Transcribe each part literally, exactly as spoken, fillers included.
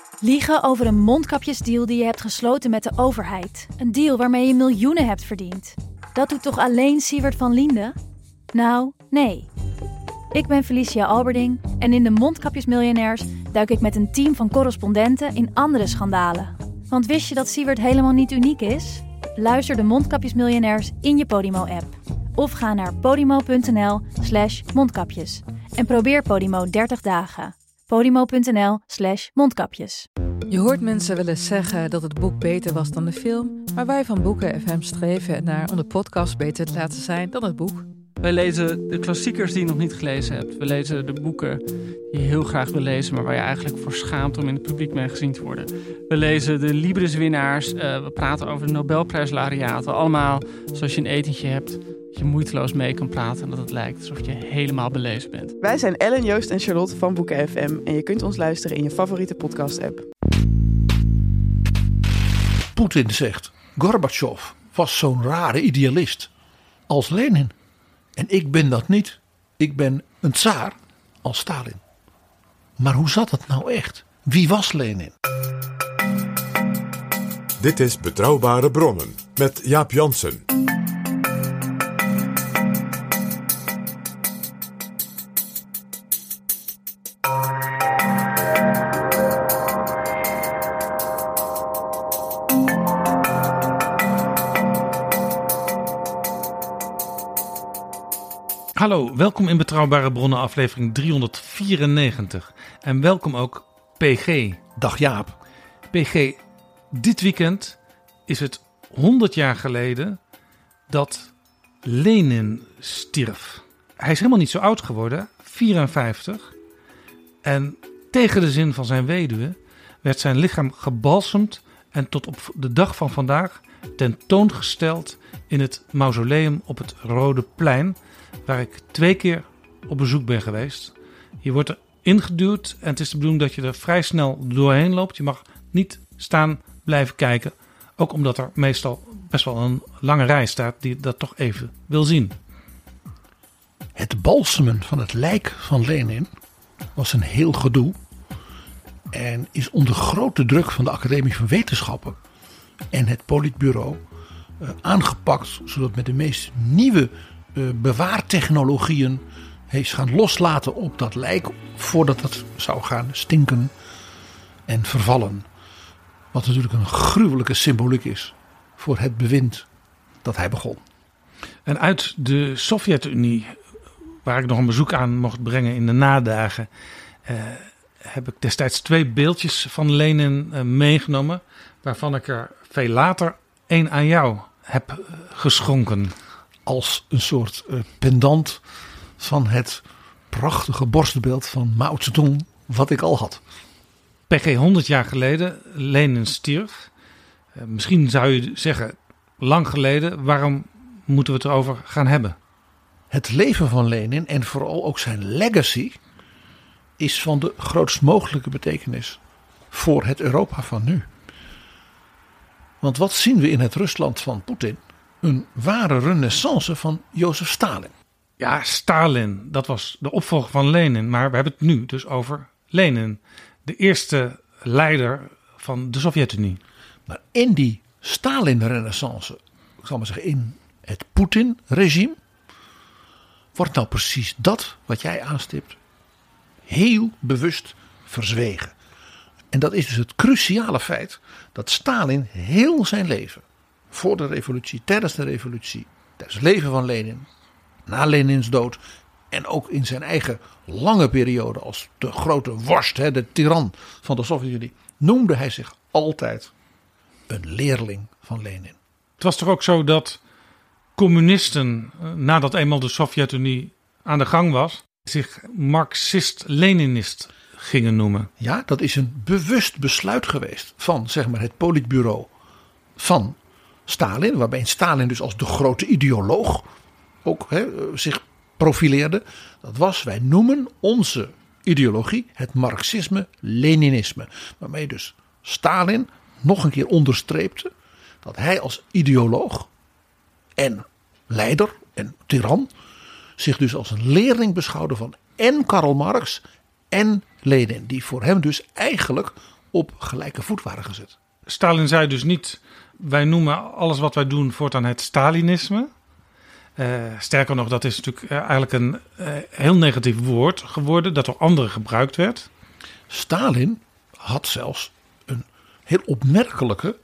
Liegen over een mondkapjesdeal die je hebt gesloten met de overheid. Een deal waarmee je miljoenen hebt verdiend. Dat doet toch alleen Siewert van Liende? Nou, nee. Ik ben Felicia Alberding en in de Mondkapjesmiljonairs duik ik met een team van correspondenten in andere schandalen. Want wist je dat Siewert helemaal niet uniek is? Luister de Mondkapjesmiljonairs in je Podimo-app. Of ga naar podimo.nl slash mondkapjes. En probeer Podimo dertig dagen. Podimo.nl slash mondkapjes. Je hoort mensen wel eens zeggen dat het boek beter was dan de film. Maar wij van Boeken F M streven naar om de podcast beter te laten zijn dan het boek. Wij lezen de klassiekers die je nog niet gelezen hebt. We lezen de boeken die je heel graag wil lezen, maar waar je eigenlijk voor schaamt om in het publiek mee gezien te worden. We lezen de Libris-winnaars. Uh, we praten over de Nobelprijslaureaten. Allemaal zoals je een etentje hebt, dat je moeiteloos mee kan praten en dat het lijkt alsof je helemaal belezen bent. Wij zijn Ellen, Joost en Charlotte van Boeken F M en je kunt ons luisteren in je favoriete podcast-app. Poetin zegt, Gorbachev was zo'n rare idealist als Lenin. En ik ben dat niet. Ik ben een tsaar als Stalin. Maar hoe zat het nou echt? Wie was Lenin? Dit is Betrouwbare Bronnen met Jaap Jansen. Hallo, welkom in Betrouwbare Bronnen aflevering driehonderdvierennegentig. En welkom ook P G. Dag Jaap. P G, dit weekend is het honderd jaar geleden dat Lenin stierf. Hij is helemaal niet zo oud geworden, vierenvijftig. En tegen de zin van zijn weduwe werd zijn lichaam gebalsemd en tot op de dag van vandaag tentoongesteld in het mausoleum op het Rode Plein, waar ik twee keer op bezoek ben geweest. Je wordt er ingeduwd en het is de bedoeling dat je er vrij snel doorheen loopt. Je mag niet staan blijven kijken. Ook omdat er meestal best wel een lange rij staat die dat toch even wil zien. Het balsemen van het lijk van Lenin was een heel gedoe. En is onder grote druk van de Academie van Wetenschappen en het Politbureau uh, aangepakt. Zodat met de meest nieuwe Uh, bewaartechnologieën heeft gaan loslaten op dat lijk voordat het zou gaan stinken en vervallen. Wat natuurlijk een gruwelijke symboliek is voor het bewind dat hij begon. En uit de Sovjet-Unie, waar ik nog een bezoek aan mocht brengen in de nadagen, uh, heb ik destijds twee beeldjes van Lenin uh, meegenomen, waarvan ik er veel later één aan jou heb uh, geschonken. Als een soort uh, pendant van het prachtige borstbeeld van Mao Zedong, wat ik al had. P G, honderd jaar geleden, Lenin stierf. Uh, misschien zou je zeggen, lang geleden. Waarom moeten we het erover gaan hebben? Het leven van Lenin en vooral ook zijn legacy is van de grootst mogelijke betekenis voor het Europa van nu. Want wat zien we in het Rusland van Poetin? Een ware renaissance van Jozef Stalin. Ja, Stalin, dat was de opvolger van Lenin. Maar we hebben het nu dus over Lenin. De eerste leider van de Sovjet-Unie. Maar in die Stalin-renaissance, ik zal maar zeggen in het Poetin-regime, wordt nou precies dat wat jij aanstipt heel bewust verzwegen. En dat is dus het cruciale feit dat Stalin heel zijn leven, voor de revolutie, tijdens de revolutie, tijdens het leven van Lenin, na Lenins dood en ook in zijn eigen lange periode als de grote vorst, de tiran van de Sovjet-Unie, noemde hij zich altijd een leerling van Lenin. Het was toch ook zo dat communisten, nadat eenmaal de Sovjet-Unie aan de gang was, zich Marxist-Leninist gingen noemen? Ja, dat is een bewust besluit geweest van zeg maar, het politbureau van Stalin, waarbij Stalin dus als de grote ideoloog ook he, zich profileerde. Dat was, wij noemen onze ideologie het Marxisme-Leninisme. Waarmee dus Stalin nog een keer onderstreepte dat hij als ideoloog en leider en tiran zich dus als een leerling beschouwde van en Karl Marx en Lenin. Die voor hem dus eigenlijk op gelijke voet waren gezet. Stalin zei dus niet, wij noemen alles wat wij doen voortaan het Stalinisme. Uh, sterker nog, dat is natuurlijk uh, eigenlijk een uh, heel negatief woord geworden dat door anderen gebruikt werd. Stalin had zelfs een heel opmerkelijke,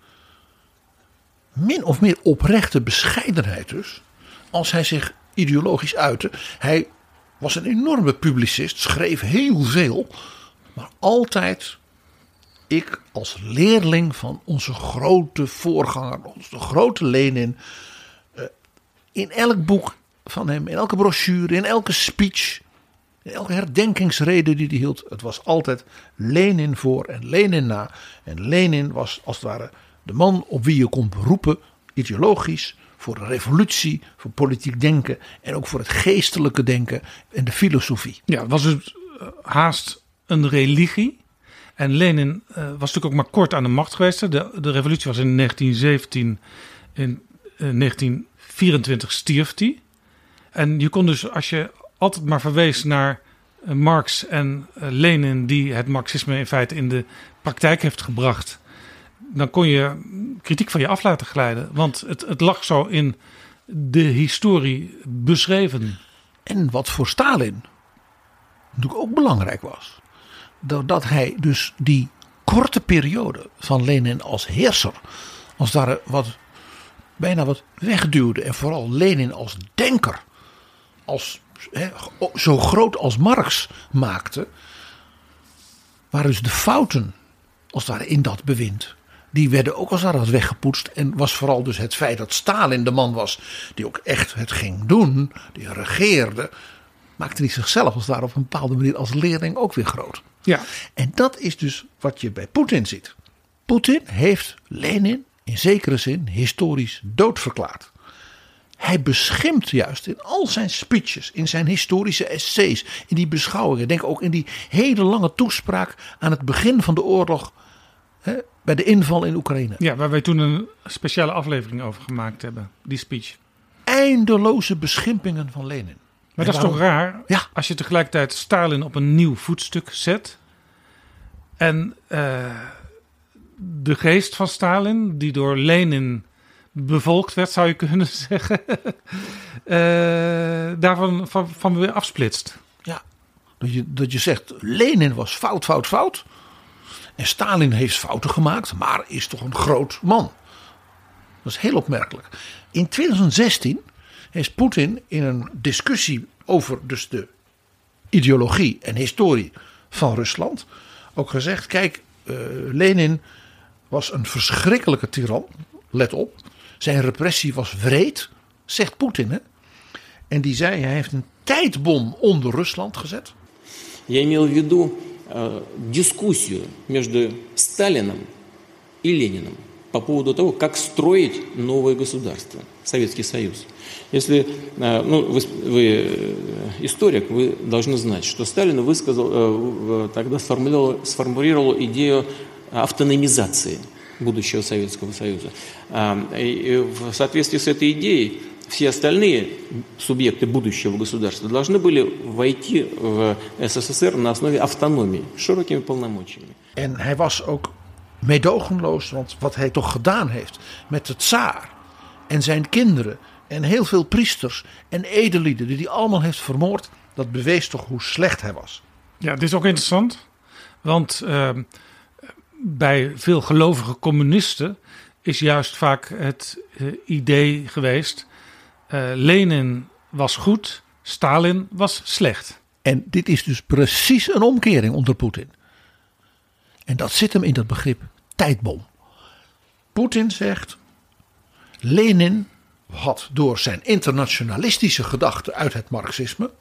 min of meer oprechte bescheidenheid dus, als hij zich ideologisch uitte. Hij was een enorme publicist, schreef heel veel, maar altijd, ik als leerling van onze grote voorganger, onze grote Lenin, uh, in elk boek van hem, in elke brochure, in elke speech, in elke herdenkingsrede die hij hield, het was altijd Lenin voor en Lenin na. En Lenin was als het ware de man op wie je kon beroepen, ideologisch, voor de revolutie, voor politiek denken en ook voor het geestelijke denken en de filosofie. Ja, het was dus haast een religie. En Lenin uh, was natuurlijk ook maar kort aan de macht geweest. De, de revolutie was in negentien zeventien, in uh, negentien vierentwintig stierf hij. En je kon dus, als je altijd maar verwees naar uh, Marx en uh, Lenin, die het marxisme in feite in de praktijk heeft gebracht, dan kon je kritiek van je af laten glijden. Want het, het lag zo in de historie beschreven. En wat voor Stalin natuurlijk ook belangrijk was, doordat hij dus die korte periode van Lenin als heerser, als daar wat, bijna wat wegduwde. En vooral Lenin als denker, als, he, zo groot als Marx maakte, waren dus de fouten als het ware in dat bewind, die werden ook als het ware weggepoetst. En was vooral dus het feit dat Stalin de man was die ook echt het ging doen, die regeerde, maakte hij zichzelf als het ware op een bepaalde manier als leerling ook weer groot. Ja. En dat is dus wat je bij Poetin ziet. Poetin heeft Lenin in zekere zin historisch doodverklaard. Hij beschimpt juist in al zijn speeches, in zijn historische essays, in die beschouwingen. Denk ook in die hele lange toespraak aan het begin van de oorlog, hè, bij de inval in Oekraïne. Ja, waar wij toen een speciale aflevering over gemaakt hebben, die speech. Eindeloze beschimpingen van Lenin. Maar dat is toch raar, ja. Als je tegelijkertijd Stalin op een nieuw voetstuk zet. En uh, de geest van Stalin, die door Lenin bevolkt werd, zou je kunnen zeggen, uh, daarvan van, van weer afsplitst. Ja, dat je, dat je zegt, Lenin was fout, fout, fout. En Stalin heeft fouten gemaakt, maar is toch een groot man. Dat is heel opmerkelijk. In twintig zestien heeft Poetin in een discussie over dus de ideologie en historie van Rusland ook gezegd, kijk, uh, Lenin was een verschrikkelijke tiran, let op. Zijn repressie was wreed, zegt Poetin. Hè? En die zei, hij heeft een tijdbom onder Rusland gezet. Я имел в виду э, дискуссию между Сталином и Лениным по поводу того, как строить новое государство, Советский Союз. Если, э, ну, вы, вы историк, вы должны знать, что Сталин высказал, э, тогда сформулировал, сформулировал идею автономизации будущего Советского Союза. И в соответствии с этой идеей все остальные субъекты будущего государства должны были войти в СССР на основе автономии, с широкими полномочиями. En hij was ook meedogenloos, want wat hij toch gedaan heeft met de tsaar en zijn kinderen en heel veel priesters en edellieden die hij allemaal heeft vermoord, dat bewees toch hoe slecht hij was. Ja, dit is ook interessant, want uh, bij veel gelovige communisten is juist vaak het uh, idee geweest, uh, Lenin was goed, Stalin was slecht. En dit is dus precies een omkering onder Poetin. En dat zit hem in dat begrip tijdbom. Poetin zegt, Lenin had door zijn internationalistische gedachten uit het marxisme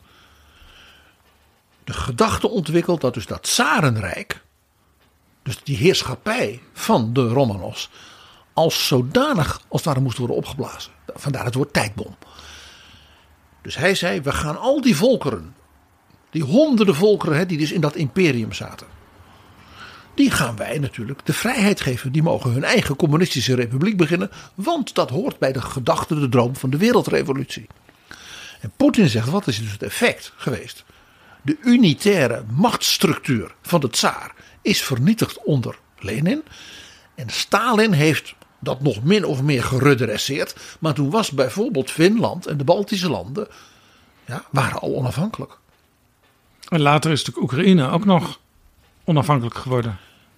de gedachte ontwikkeld dat dus dat tsarenrijk, dus die heerschappij van de Romanovs, als zodanig als het ware moest worden opgeblazen. Vandaar het woord tijdbom. Dus hij zei, we gaan al die volkeren, die honderden volkeren die dus in dat imperium zaten, die gaan wij natuurlijk de vrijheid geven. Die mogen hun eigen communistische republiek beginnen, want dat hoort bij de gedachte, de droom van de wereldrevolutie. En Poetin zegt, wat is dus het effect geweest? De unitaire machtsstructuur van de tsaar is vernietigd onder Lenin. En Stalin heeft dat nog min of meer geredresseerd. Maar toen was bijvoorbeeld Finland en de Baltische landen ja, waren al onafhankelijk. En later is natuurlijk Oekraïne ook nog onafhankelijk geworden.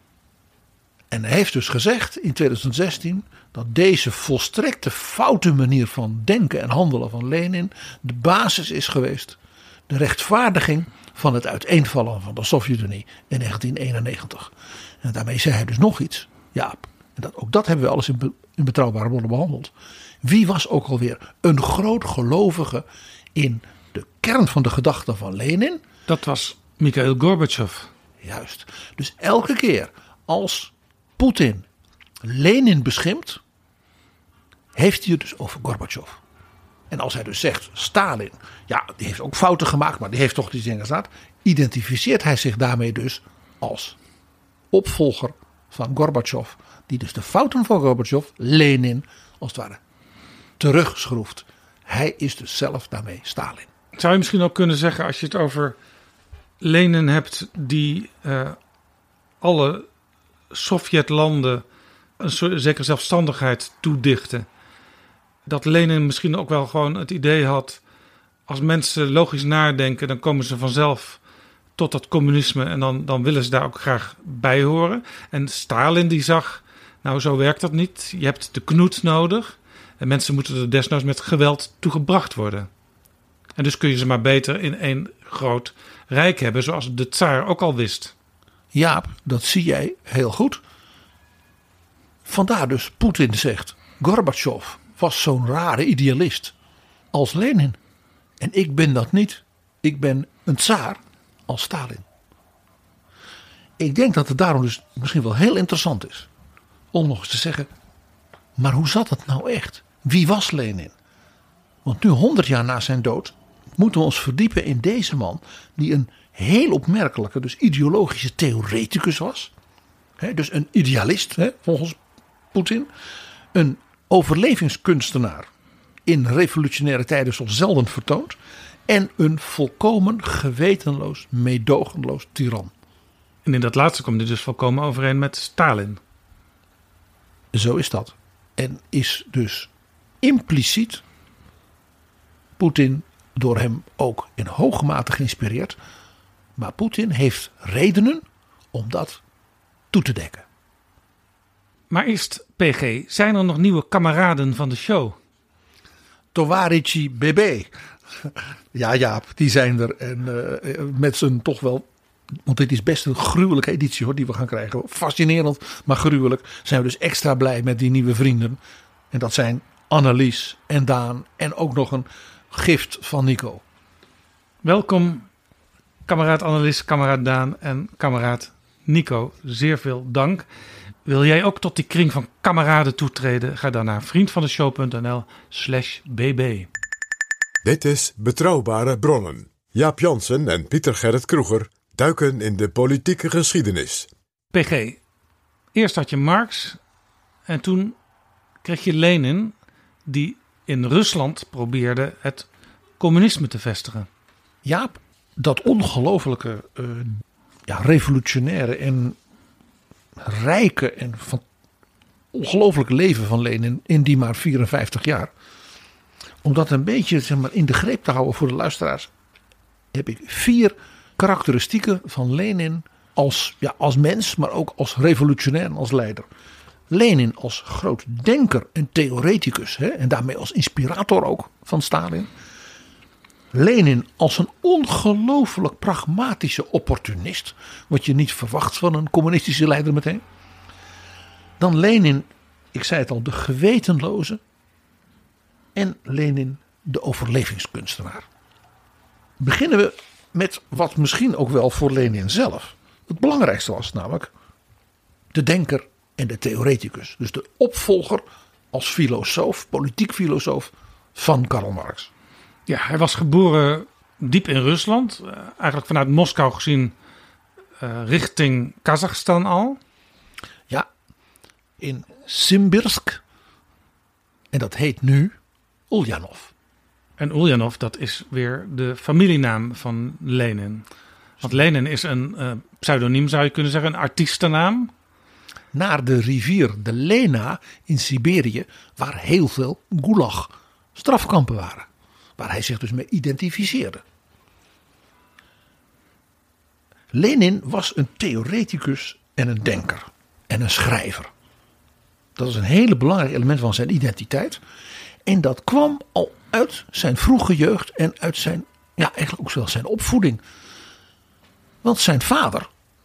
En hij heeft dus gezegd in twintig zestien dat deze volstrekte foute manier van denken en handelen van Lenin de basis is geweest. De rechtvaardiging van het uiteenvallen van de Sovjet-Unie in negentien eenennegentig. En daarmee zei hij dus nog iets. Ja, en dat, ook dat hebben we alles in, be, in betrouwbare bronnen behandeld. Wie was ook alweer een groot gelovige in de kern van de gedachten van Lenin? Dat was Mikhail Gorbachev. Juist. Dus elke keer als Poetin Lenin beschimpt, heeft hij het dus over Gorbachev. En als hij dus zegt Stalin, ja, die heeft ook fouten gemaakt, maar die heeft toch die dingen gedaan, identificeert hij zich daarmee dus als opvolger van Gorbachev, die dus de fouten van Gorbachev, Lenin, als het ware, terugschroeft. Hij is dus zelf daarmee Stalin. Zou je misschien ook kunnen zeggen, als je het over Lenin hebt, die uh, alle Sovjetlanden een soort, zekere zelfstandigheid toedichten, dat Lenin misschien ook wel gewoon het idee had, als mensen logisch nadenken, dan komen ze vanzelf tot dat communisme en dan, dan willen ze daar ook graag bij horen. En Stalin die zag, nou zo werkt dat niet. Je hebt de knoet nodig en mensen moeten er desnoods met geweld toe gebracht worden. En dus kun je ze maar beter in één groot rijk hebben, zoals de tsaar ook al wist. Jaap, dat zie jij heel goed. Vandaar dus Poetin zegt, Gorbachev was zo'n rare idealist als Lenin. En ik ben dat niet. Ik ben een tsaar als Stalin. Ik denk dat het daarom dus misschien wel heel interessant is om nog eens te zeggen, maar hoe zat het nou echt? Wie was Lenin? Want nu honderd jaar na zijn dood moeten we ons verdiepen in deze man die een heel opmerkelijke, dus ideologische theoreticus was. He, dus een idealist, he, volgens Poetin. Een overlevingskunstenaar in revolutionaire tijden zoals zelden vertoond. En een volkomen gewetenloos, meedogenloos tiran. En in dat laatste komt hij dus volkomen overeen met Stalin. Zo is dat. En is dus impliciet Poetin door hem ook in hoge mate geïnspireerd. Maar Poetin heeft redenen om dat toe te dekken. Maar eerst, P G, zijn er nog nieuwe kameraden van de show? Tovarici B B. Ja, Jaap, die zijn er. En uh, met z'n toch wel, want dit is best een gruwelijke editie hoor, die we gaan krijgen. Fascinerend, maar gruwelijk. Zijn we dus extra blij met die nieuwe vrienden. En dat zijn Annelies en Daan en ook nog een gift van Nico. Welkom, kameraad Annelies, kameraad Daan en kameraad Nico. Zeer veel dank. Wil jij ook tot die kring van kameraden toetreden? Ga dan naar vriendvandeshow.nl slash bb. Dit is Betrouwbare Bronnen. Jaap Jansen en Pieter Gerrit Kroeger duiken in de politieke geschiedenis. P G, eerst had je Marx en toen kreeg je Lenin, die in Rusland probeerde het communisme te vestigen. Jaap, dat ongelofelijke, uh, ja, revolutionaire en rijke en van ongelooflijke leven van Lenin in die maar vierenvijftig jaar. Om dat een beetje, zeg maar, in de greep te houden voor de luisteraars, heb ik vier karakteristieken van Lenin als, ja, als mens, maar ook als revolutionair en als leider. Lenin als groot denker en theoreticus, hè, en daarmee als inspirator ook van Stalin. Lenin als een ongelooflijk pragmatische opportunist, wat je niet verwacht van een communistische leider meteen. Dan Lenin, ik zei het al, de gewetenloze. En Lenin, de overlevingskunstenaar. Beginnen we met wat misschien ook wel voor Lenin zelf het belangrijkste was, namelijk de denker en de theoreticus. Dus de opvolger als filosoof, politiek filosoof van Karl Marx. Ja, hij was geboren diep in Rusland. Uh, eigenlijk vanuit Moskou gezien uh, richting Kazachstan al. Ja, in Simbirsk. En dat heet nu Ulyanov. En Ulyanov, dat is weer de familienaam van Lenin. Want Lenin is een uh, pseudoniem, zou je kunnen zeggen, een artiestennaam. naar de rivier de Lena in Siberië, waar heel veel gulag strafkampen waren. Waar hij zich dus mee identificeerde. Lenin was een theoreticus en een denker en een schrijver. Dat is een hele belangrijk element van zijn identiteit. En dat kwam al uit zijn vroege jeugd en uit zijn, ja, eigenlijk ook zelfs zijn opvoeding. Want zijn vader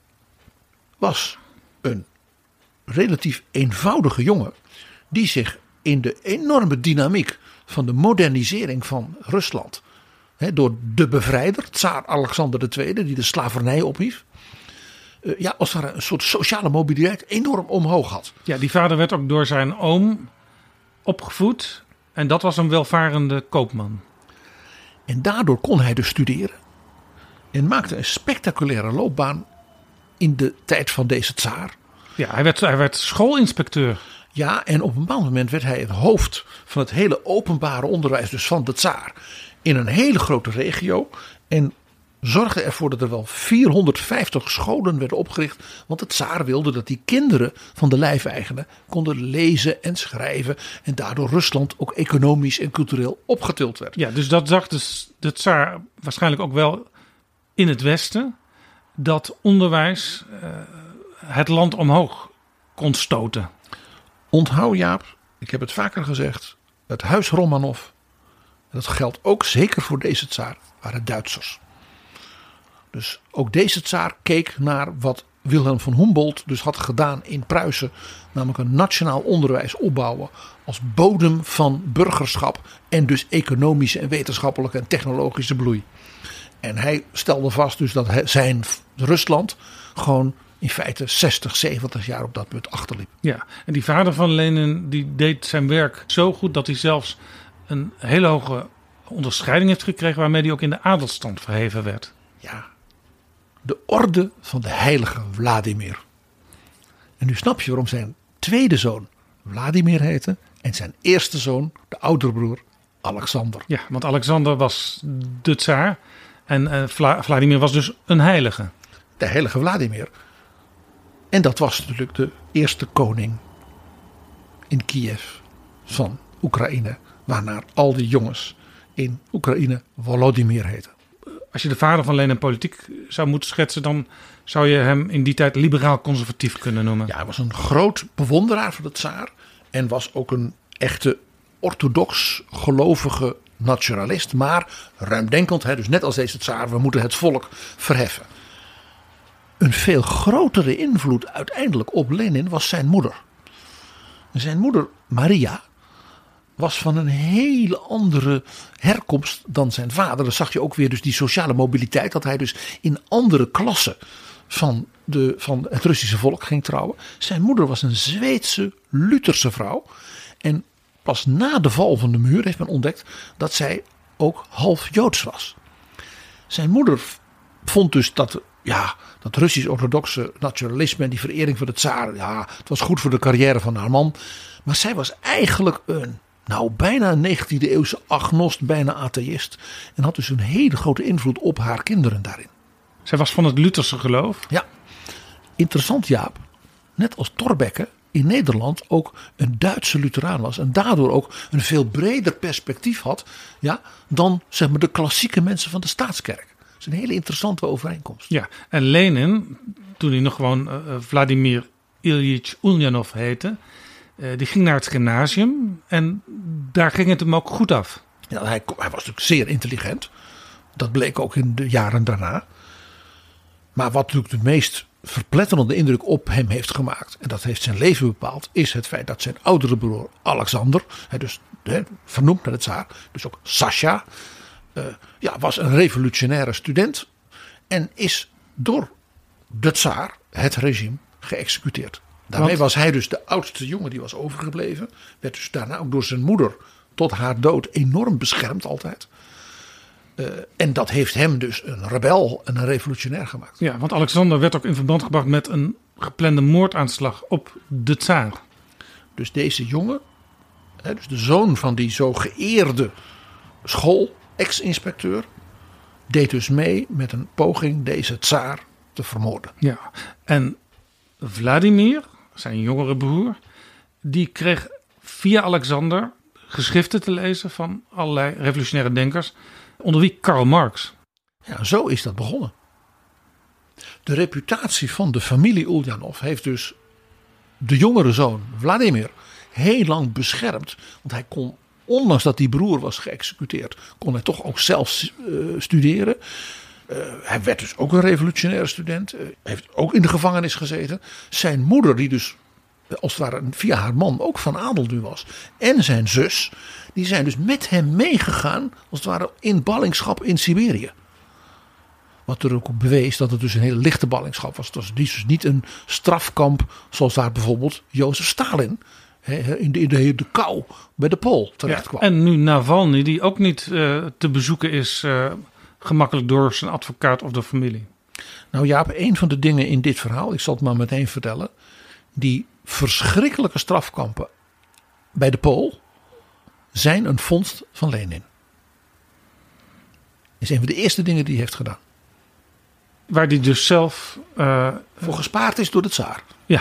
was een relatief eenvoudige jongen die zich in de enorme dynamiek van de modernisering van Rusland, hè, door de bevrijder, tsaar Alexander de Tweede, die de slavernij ophief, uh, ja, als het ware een soort sociale mobiliteit enorm omhoog had. Ja, die vader werd ook door zijn oom opgevoed en dat was een welvarende koopman. En daardoor kon hij dus studeren en maakte een spectaculaire loopbaan in de tijd van deze tsaar. Ja, hij werd, hij werd schoolinspecteur. Ja, en op een bepaald moment werd hij het hoofd van het hele openbare onderwijs, dus van de tsaar, in een hele grote regio. En zorgde ervoor dat er wel vierhonderdvijftig scholen werden opgericht. Want de tsaar wilde dat die kinderen van de lijfeigenen konden lezen en schrijven. En daardoor Rusland ook economisch en cultureel opgetild werd. Ja, dus dat zag dus de tsaar waarschijnlijk ook wel in het Westen. Dat onderwijs uh, het land omhoog kon stoten. Onthoud, Jaap, ik heb het vaker gezegd. Het huis Romanov, en dat geldt ook zeker voor deze tsaar, waren Duitsers. Dus ook deze tsaar keek naar wat Wilhelm von Humboldt dus had gedaan in Pruisen. Namelijk een nationaal onderwijs opbouwen als bodem van burgerschap. En dus economische en wetenschappelijke en technologische bloei. En hij stelde vast dus dat zijn Rusland gewoon in feite zestig, zeventig jaar op dat punt achterliep. Ja, en die vader van Lenin die deed zijn werk zo goed dat hij zelfs een hele hoge onderscheiding heeft gekregen waarmee hij ook in de adelstand verheven werd. Ja, de orde van de heilige Vladimir. En nu snap je waarom zijn tweede zoon Vladimir heette en zijn eerste zoon, de oudere broer, Alexander. Ja, want Alexander was de tsaar en uh, Vla- Vladimir was dus een heilige. De heilige Vladimir. En dat was natuurlijk de eerste koning in Kiev van Oekraïne, waarnaar al die jongens in Oekraïne Volodymyr heten. Als je de vader van Lenin politiek zou moeten schetsen, dan zou je hem in die tijd liberaal-conservatief kunnen noemen. Ja, hij was een groot bewonderaar van de tsaar en was ook een echte orthodox gelovige nationalist, maar ruimdenkend, hè, dus net als deze tsaar, we moeten het volk verheffen. Een veel grotere invloed uiteindelijk op Lenin was zijn moeder. Zijn moeder Maria was van een hele andere herkomst dan zijn vader. Dan zag je ook weer dus die sociale mobiliteit, dat hij dus in andere klassen van, de, van het Russische volk ging trouwen. Zijn moeder was een Zweedse Lutherse vrouw. En pas na de val van de muur heeft men ontdekt dat zij ook half Joods was. Zijn moeder vond dus dat, ja, dat Russisch-orthodoxe nationalisme en die verering voor de tsaar, ja, het was goed voor de carrière van haar man. Maar zij was eigenlijk een, nou, bijna een negentiende eeuwse agnost, bijna atheïst. En had dus een hele grote invloed op haar kinderen daarin. Zij was van het Lutherse geloof? Ja, interessant, Jaap. Net als Thorbecke in Nederland ook een Duitse Lutheraan was. En daardoor ook een veel breder perspectief had, ja, dan zeg maar de klassieke mensen van de Staatskerk. Dat is een hele interessante overeenkomst. Ja, en Lenin, toen hij nog gewoon uh, Vladimir Ilyich Ulyanov heette, uh, die ging naar het gymnasium en daar ging het hem ook goed af. Ja, hij, hij was natuurlijk zeer intelligent. Dat bleek ook in de jaren daarna. Maar wat natuurlijk de meest verpletterende indruk op hem heeft gemaakt, en dat heeft zijn leven bepaald, is het feit dat zijn oudere broer Alexander, dus vernoemd naar de tsaar, dus ook Sasha, uh, ja, was een revolutionaire student en is door de tsaar, het regime, geëxecuteerd. Daarmee Want? was hij dus de oudste jongen die was overgebleven. Werd dus daarna ook door zijn moeder tot haar dood enorm beschermd altijd. Uh, en dat heeft hem dus een rebel en een revolutionair gemaakt. Ja, want Alexander werd ook in verband gebracht met een geplande moordaanslag op de tsaar. Dus deze jongen, hè, dus de zoon van die zo geëerde school-ex-inspecteur, deed dus mee met een poging deze tsaar te vermoorden. Ja, en Vladimir zijn jongere broer, die kreeg via Alexander geschriften te lezen van allerlei revolutionaire denkers, onder wie Karl Marx. Ja, zo is dat begonnen. De reputatie van de familie Ulyanov heeft dus de jongere zoon Vladimir heel lang beschermd. Want hij kon, ondanks dat die broer was geëxecuteerd, kon hij toch ook zelf uh, studeren. Uh, hij werd dus ook een revolutionaire student. Uh, heeft ook in de gevangenis gezeten. Zijn moeder, die dus als het ware via haar man ook van adel nu was. En zijn zus, die zijn dus met hem meegegaan, als het ware in ballingschap in Siberië. Wat er ook bewees dat het dus een hele lichte ballingschap was. Het was dus niet een strafkamp zoals daar bijvoorbeeld Jozef Stalin in de, in de, de kou bij de Pool terecht kwam. Ja, en nu Navalny, die ook niet uh, te bezoeken is uh, gemakkelijk door zijn advocaat of de familie. Nou Jaap, een van de dingen in dit verhaal, ik zal het maar meteen vertellen. Die verschrikkelijke strafkampen bij de Pool zijn een vondst van Lenin. Dat is een van de eerste dingen die hij heeft gedaan. Waar hij dus zelf Uh, voor gespaard is door de tsaar. Ja.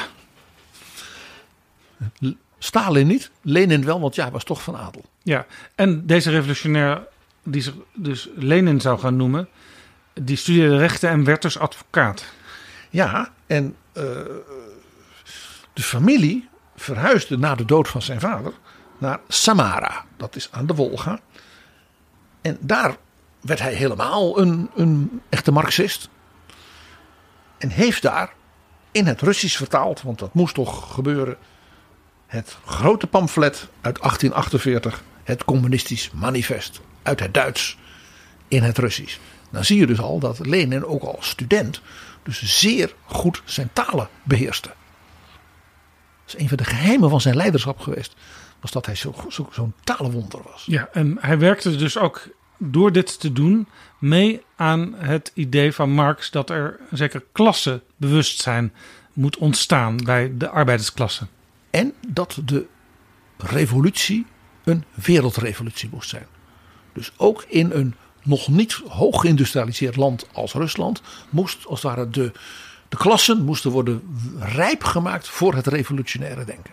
Stalin niet, Lenin wel, want ja, hij was toch van adel. Ja, en deze revolutionair, die zich dus Lenin zou gaan noemen, die studeerde rechten en werd dus advocaat. Ja, en uh, de familie verhuisde na de dood van zijn vader naar Samara. Dat is aan de Wolga. En daar werd hij helemaal een, een echte Marxist. En heeft daar in het Russisch vertaald, want dat moest toch gebeuren, het grote pamflet uit achttien achtenveertig, het Communistisch Manifest, uit het Duits in het Russisch. Dan zie je dus al dat Lenin ook als student dus zeer goed zijn talen beheerste. Dat is een van de geheimen van zijn leiderschap geweest, was dat hij zo, zo, zo'n talenwonder was. Ja, en hij werkte dus ook door dit te doen mee aan het idee van Marx dat er een zeker klassebewustzijn moet ontstaan bij de arbeidersklasse. En dat de revolutie een wereldrevolutie moest zijn. Dus ook in een nog niet hoog geïndustrialiseerd land als Rusland moest als het ware de, de klassen moesten worden rijp gemaakt voor het revolutionaire denken.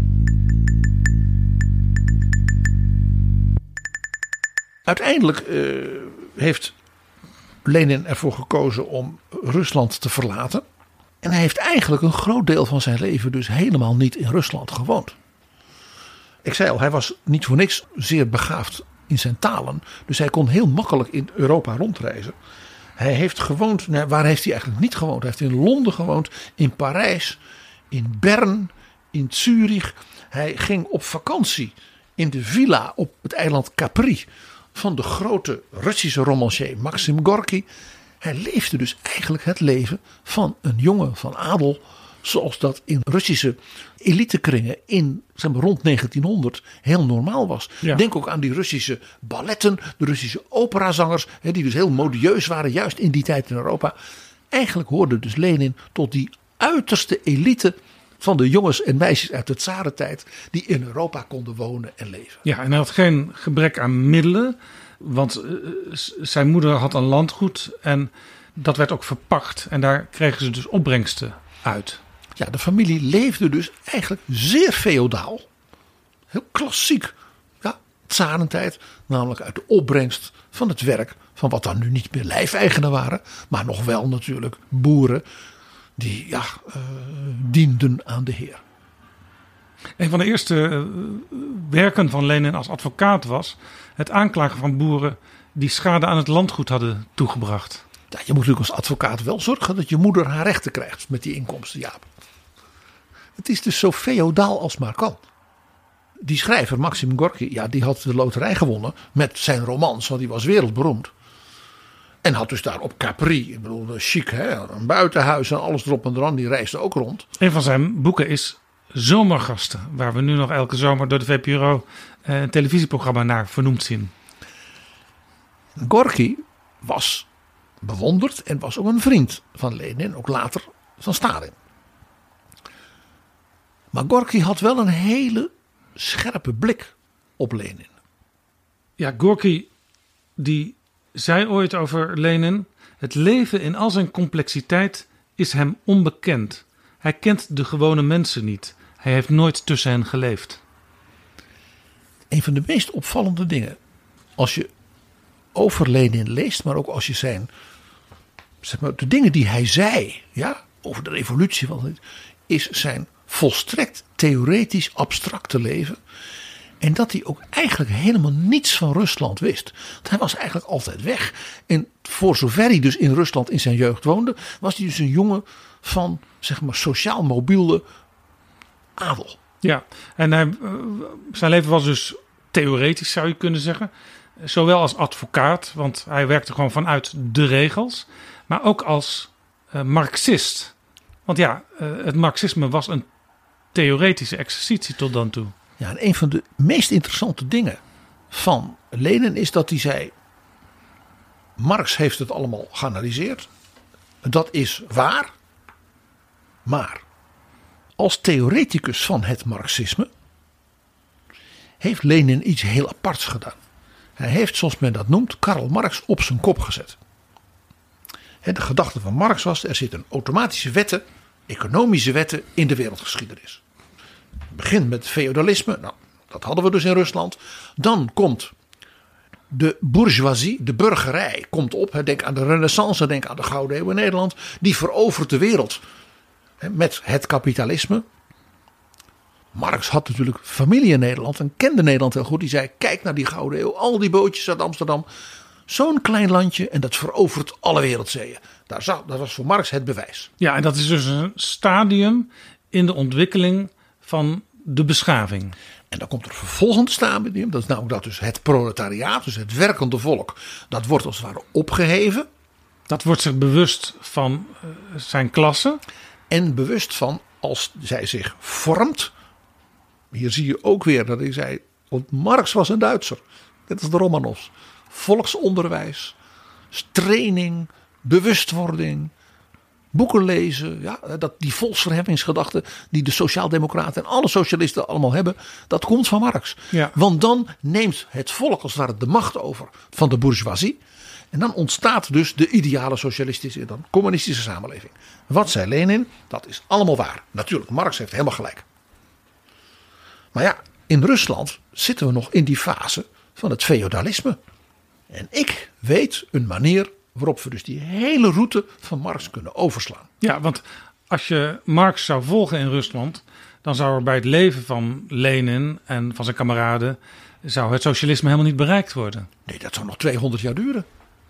Uiteindelijk uh, heeft Lenin ervoor gekozen om Rusland te verlaten. En hij heeft eigenlijk een groot deel van zijn leven dus helemaal niet in Rusland gewoond. Ik zei al, hij was niet voor niks zeer begaafd in zijn talen. Dus hij kon heel makkelijk in Europa rondreizen. Hij heeft gewoond, nou, waar heeft hij eigenlijk niet gewoond? Hij heeft in Londen gewoond, in Parijs, in Bern, in Zurich. Hij ging op vakantie in de villa op het eiland Capri van de grote Russische romancier Maxim Gorky. Hij leefde dus eigenlijk het leven van een jongen van adel, zoals dat in Russische elitekringen in zeg maar, rond negentienhonderd heel normaal was. Ja. Denk ook aan die Russische balletten, de Russische operazangers, die dus heel modieus waren, juist in die tijd in Europa. Eigenlijk hoorde dus Lenin tot die uiterste elite van de jongens en meisjes uit de tsarentijd die in Europa konden wonen en leven. Ja, en hij had geen gebrek aan middelen, want uh, zijn moeder had een landgoed en dat werd ook verpacht en daar kregen ze dus opbrengsten uit. Ja, de familie leefde dus eigenlijk zeer feodaal, heel klassiek, ja, tsarentijd, namelijk uit de opbrengst van het werk van wat dan nu niet meer lijfeigenen waren, maar nog wel natuurlijk boeren die ja, uh, dienden aan de heer. Een van de eerste uh, werken van Lenin als advocaat was het aanklagen van boeren die schade aan het landgoed hadden toegebracht. Ja, je moet natuurlijk als advocaat wel zorgen dat je moeder haar rechten krijgt met die inkomsten, Jaap. Het is dus zo feodaal als maar kan. Die schrijver Maxim Gorky, ja, die had de loterij gewonnen met zijn romans, want die was wereldberoemd. En had dus daar op Capri, ik bedoel, chic, hè, een buitenhuis en alles erop en eraan, die reisde ook rond. Een van zijn boeken is Zomergasten, waar we nu nog elke zomer door de V P R O een televisieprogramma naar vernoemd zien. Gorky was bewonderd en was ook een vriend van Lenin, ook later van Stalin. Maar Gorky had wel een hele scherpe blik op Lenin. Ja, Gorky die zei ooit over Lenin: het leven in al zijn complexiteit is hem onbekend. Hij kent de gewone mensen niet. Hij heeft nooit tussen hen geleefd. Een van de meest opvallende dingen, als je over Lenin leest, maar ook als je zijn, zeg maar, de dingen die hij zei, ja, over de revolutie, is zijn volstrekt theoretisch abstracte leven. En dat hij ook eigenlijk helemaal niets van Rusland wist. Want hij was eigenlijk altijd weg. En voor zover hij dus in Rusland in zijn jeugd woonde, was hij dus een jongen van, zeg maar, sociaal mobiele adel. Ja, en hij, zijn leven was dus theoretisch, zou je kunnen zeggen. Zowel als advocaat, want hij werkte gewoon vanuit de regels. Maar ook als uh, marxist. Want ja, uh, het marxisme was een theoretische exercitie tot dan toe. Ja, en een van de meest interessante dingen van Lenin is dat hij zei, Marx heeft het allemaal geanalyseerd. Dat is waar. Maar als theoreticus van het marxisme heeft Lenin iets heel aparts gedaan. Hij heeft, zoals men dat noemt, Karl Marx op zijn kop gezet. De gedachte van Marx was, er zitten automatische wetten, economische wetten in de wereldgeschiedenis. Het begint met feodalisme, nou, dat hadden we dus in Rusland. Dan komt de bourgeoisie, de burgerij, komt op. Denk aan de Renaissance, denk aan de Gouden Eeuw in Nederland. Die verovert de wereld met het kapitalisme. Marx had natuurlijk familie in Nederland en kende Nederland heel goed. Die zei, kijk naar die Gouden Eeuw, al die bootjes uit Amsterdam. Zo'n klein landje en dat verovert alle wereldzeeën. Daar zag, dat was voor Marx het bewijs. Ja, en dat is dus een stadium in de ontwikkeling van de beschaving. En dan komt er een vervolgend stadium. Dat is namelijk dat dus het proletariaat, dus het werkende volk. Dat wordt als het ware opgeheven. Dat wordt zich bewust van uh, zijn klasse. En bewust van als zij zich vormt. Hier zie je ook weer dat hij zei, want Marx was een Duitser. Net als de Romanovs. Volksonderwijs, training, bewustwording, boeken lezen. Ja, dat, die volksverheffingsgedachte die de sociaaldemocraten en alle socialisten allemaal hebben. Dat komt van Marx. Ja. Want dan neemt het volk als het ware de macht over van de bourgeoisie. En dan ontstaat dus de ideale socialistische en dan communistische samenleving. Wat zei Lenin? Dat is allemaal waar. Natuurlijk, Marx heeft helemaal gelijk. Maar ja, in Rusland zitten we nog in die fase van het feodalisme. En ik weet een manier waarop we dus die hele route van Marx kunnen overslaan. Ja, want als je Marx zou volgen in Rusland, dan zou er bij het leven van Lenin en van zijn kameraden zou het socialisme helemaal niet bereikt worden. Nee, dat zou nog tweehonderd jaar duren.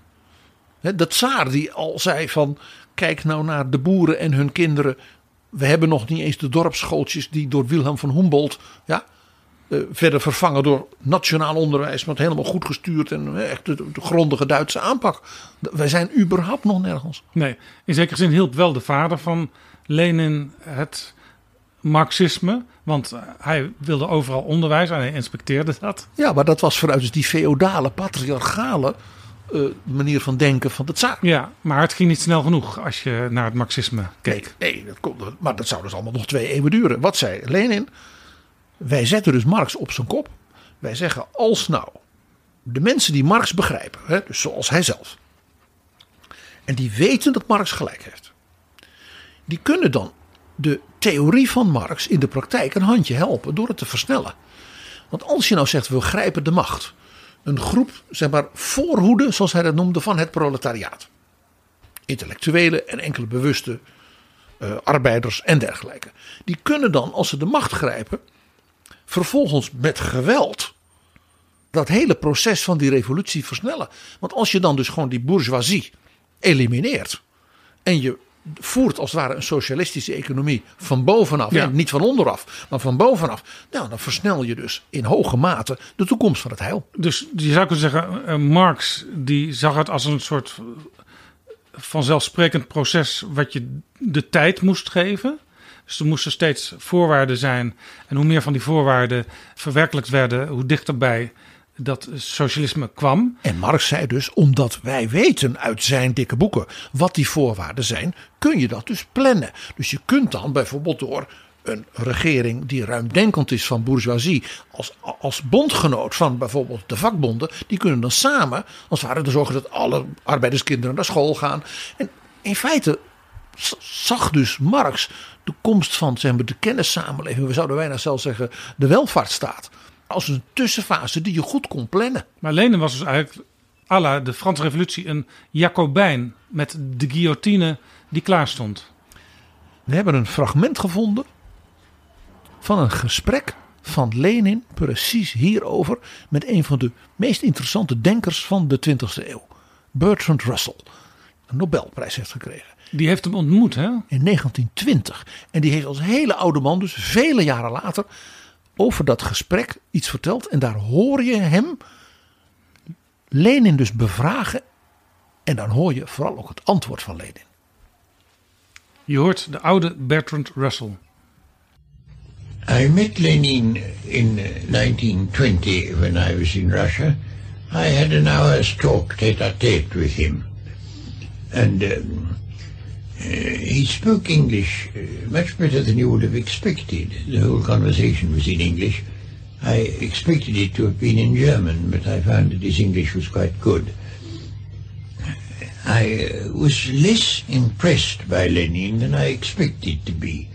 De tsaar die al zei van, kijk nou naar de boeren en hun kinderen. We hebben nog niet eens de dorpsschooltjes die door Wilhelm van Humboldt, ja, Uh, verder vervangen door nationaal onderwijs, met helemaal goed gestuurd en uh, echt de, de grondige Duitse aanpak. Wij zijn überhaupt nog nergens. Nee, in zekere zin hielp wel de vader van Lenin het marxisme, want hij wilde overal onderwijs en hij inspecteerde dat. Ja, maar dat was vanuit dus die feodale, patriarchale uh, manier van denken van de tsaar. Ja, maar het ging niet snel genoeg als je naar het marxisme keek. Nee, nee dat kon, maar dat zou dus allemaal nog twee eeuwen duren. Wat zei Lenin? Wij zetten dus Marx op zijn kop. Wij zeggen, als nou de mensen die Marx begrijpen, hè, dus zoals hij zelf, en die weten dat Marx gelijk heeft, die kunnen dan de theorie van Marx in de praktijk een handje helpen door het te versnellen. Want als je nou zegt, we grijpen de macht, een groep, zeg maar, voorhoede, zoals hij dat noemde, van het proletariaat. Intellectuelen en enkele bewuste uh, arbeiders en dergelijke. Die kunnen dan, als ze de macht grijpen, vervolgens met geweld dat hele proces van die revolutie versnellen. Want als je dan dus gewoon die bourgeoisie elimineert en je voert als het ware een socialistische economie van bovenaf, ja. En niet van onderaf, maar van bovenaf, nou, dan versnel je dus in hoge mate de toekomst van het heil. Dus je zou kunnen zeggen, uh, Marx die zag het als een soort vanzelfsprekend proces wat je de tijd moest geven. Dus er moesten steeds voorwaarden zijn. En hoe meer van die voorwaarden verwerkelijkt werden, hoe dichterbij dat socialisme kwam. En Marx zei dus, omdat wij weten uit zijn dikke boeken wat die voorwaarden zijn, kun je dat dus plannen. Dus je kunt dan bijvoorbeeld door een regering die ruimdenkend is van bourgeoisie, als, als bondgenoot van bijvoorbeeld de vakbonden, die kunnen dan samen, als het ware, ervoor zorgen dat alle arbeiderskinderen naar school gaan. En in feite zag dus Marx de komst van zeg maar, de kennissamenleving, we zouden bijna zelfs zeggen de welvaartsstaat, als een tussenfase die je goed kon plannen. Maar Lenin was dus eigenlijk à la de Franse Revolutie een Jacobijn met de guillotine die klaar stond. We hebben een fragment gevonden van een gesprek van Lenin precies hierover met een van de meest interessante denkers van de twintigste eeuw. Bertrand Russell. Een Nobelprijs heeft gekregen. Die heeft hem ontmoet, hè? In negentien twintig. En die heeft als hele oude man, dus vele jaren later, over dat gesprek iets verteld. En daar hoor je hem Lenin dus bevragen. En dan hoor je vooral ook het antwoord van Lenin. Je hoort de oude Bertrand Russell. I met Lenin in nineteen twenty when I was in Russia. I had an hour's talk tete-a-tete with him. And um, uh, he spoke English uh, much better than you would have expected. The whole conversation was in English. I expected it to have been in German, but I found that his English was quite good. I uh, was less impressed by Lenin than I expected to be.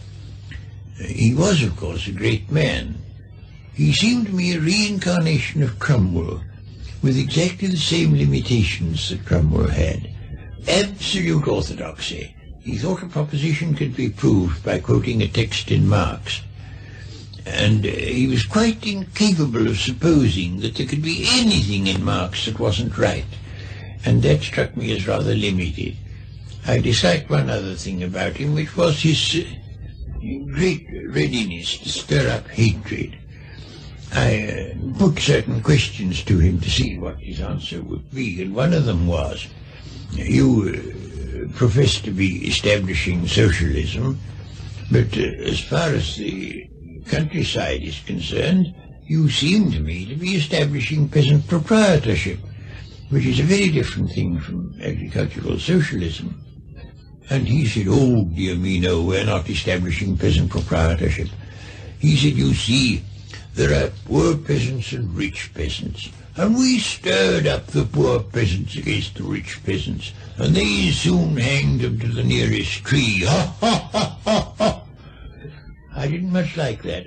He was, of course, a great man. He seemed to me a reincarnation of Cromwell, with exactly the same limitations that Cromwell had. Absolute orthodoxy. He thought a proposition could be proved by quoting a text in Marx. And uh, he was quite incapable of supposing that there could be anything in Marx that wasn't right. And that struck me as rather limited. I disliked one other thing about him, which was his Uh, great readiness to stir up hatred. I uh, put certain questions to him to see what his answer would be, and one of them was, you uh, profess to be establishing socialism, but uh, as far as the countryside is concerned, you seem to me to be establishing peasant proprietorship, which is a very different thing from agricultural socialism. And he said, oh, dear me, no, we're not establishing peasant proprietorship. He said, you see, there are poor peasants and rich peasants. And we stirred up the poor peasants against the rich peasants. And they soon hanged them to the nearest tree. Ha, ha, ha, ha, ha. I didn't much like that.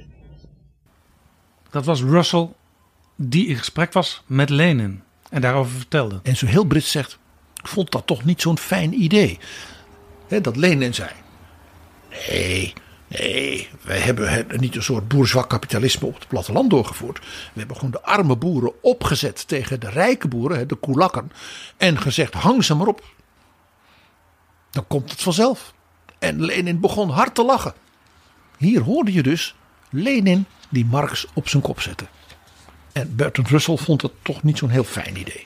Dat was Russell die in gesprek was met Lenin en daarover vertelde. En zo heel Brits zegt, ik vond dat toch niet zo'n fijn idee. He, dat Lenin zei, nee, nee, wij hebben niet een soort bourgeois kapitalisme op het platteland doorgevoerd. We hebben gewoon de arme boeren opgezet tegen de rijke boeren, de koelakken, en gezegd, hang ze maar op. Dan komt het vanzelf. En Lenin begon hard te lachen. Hier hoorde je dus Lenin die Marx op zijn kop zette. En Bertrand Russell vond het toch niet zo'n heel fijn idee.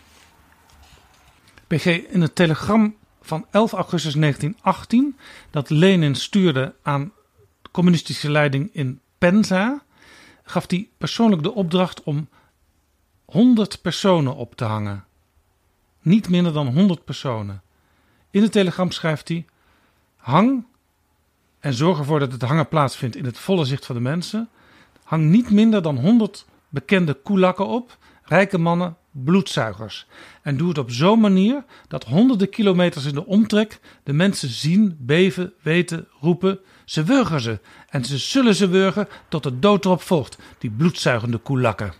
P G, in het telegram van elf augustus negentien achttien dat Lenin stuurde aan de communistische leiding in Penza, gaf hij persoonlijk de opdracht om honderd personen op te hangen. Niet minder dan honderd personen. In het telegram schrijft hij, hang en zorg ervoor dat het hangen plaatsvindt in het volle zicht van de mensen. Hang niet minder dan honderd bekende koelakken op, rijke mannen, bloedzuigers. En doe het op zo'n manier dat honderden kilometers in de omtrek de mensen zien, beven, weten, roepen. Ze wurgen ze en ze zullen ze wurgen tot de dood erop volgt, die bloedzuigende koelakken.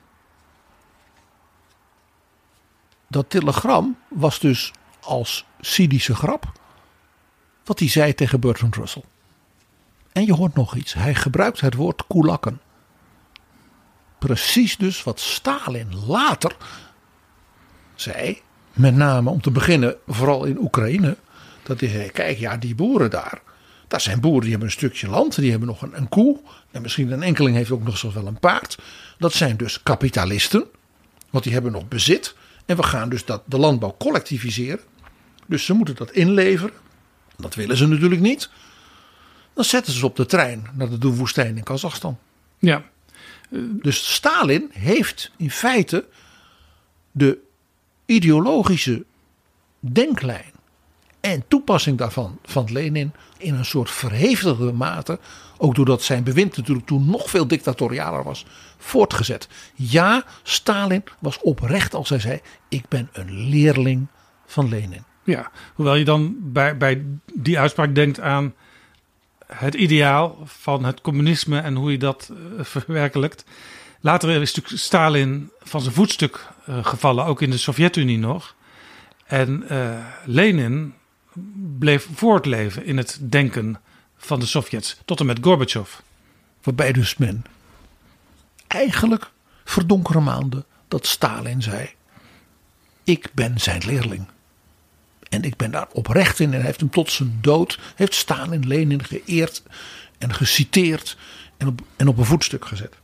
Dat telegram was dus als cynische grap wat hij zei tegen Bertrand Russell. En je hoort nog iets. Hij gebruikt het woord koelakken. Precies dus wat Stalin later zei, met name om te beginnen vooral in Oekraïne, dat hij zei, kijk ja, die boeren daar, dat zijn boeren die hebben een stukje land, die hebben nog een, een koe, en misschien een enkeling heeft ook nog zelfs wel een paard. Dat zijn dus kapitalisten, want die hebben nog bezit, en we gaan dus dat, de landbouw collectiviseren. Dus ze moeten dat inleveren, dat willen ze natuurlijk niet. Dan zetten ze op de trein naar de woestijn in Kazachstan. Ja. Dus Stalin heeft in feite de ideologische denklijn en toepassing daarvan van Lenin in een soort verhevigde mate, ook doordat zijn bewind natuurlijk toen nog veel dictatorialer was, voortgezet. Ja, Stalin was oprecht als hij zei, ik ben een leerling van Lenin. Ja, hoewel je dan bij, bij die uitspraak denkt aan het ideaal van het communisme en hoe je dat uh, verwerkelijkt. Later is natuurlijk Stalin van zijn voetstuk uh, gevallen, ook in de Sovjet-Unie nog. En uh, Lenin bleef voortleven in het denken van de Sovjets, tot en met Gorbachev. Waarbij dus men eigenlijk verdonkere maanden dat Stalin zei: ik ben zijn leerling. En ik ben daar oprecht in. En hij heeft hem tot zijn dood, heeft Stalin Lenin geëerd en geciteerd en op, en op een voetstuk gezet.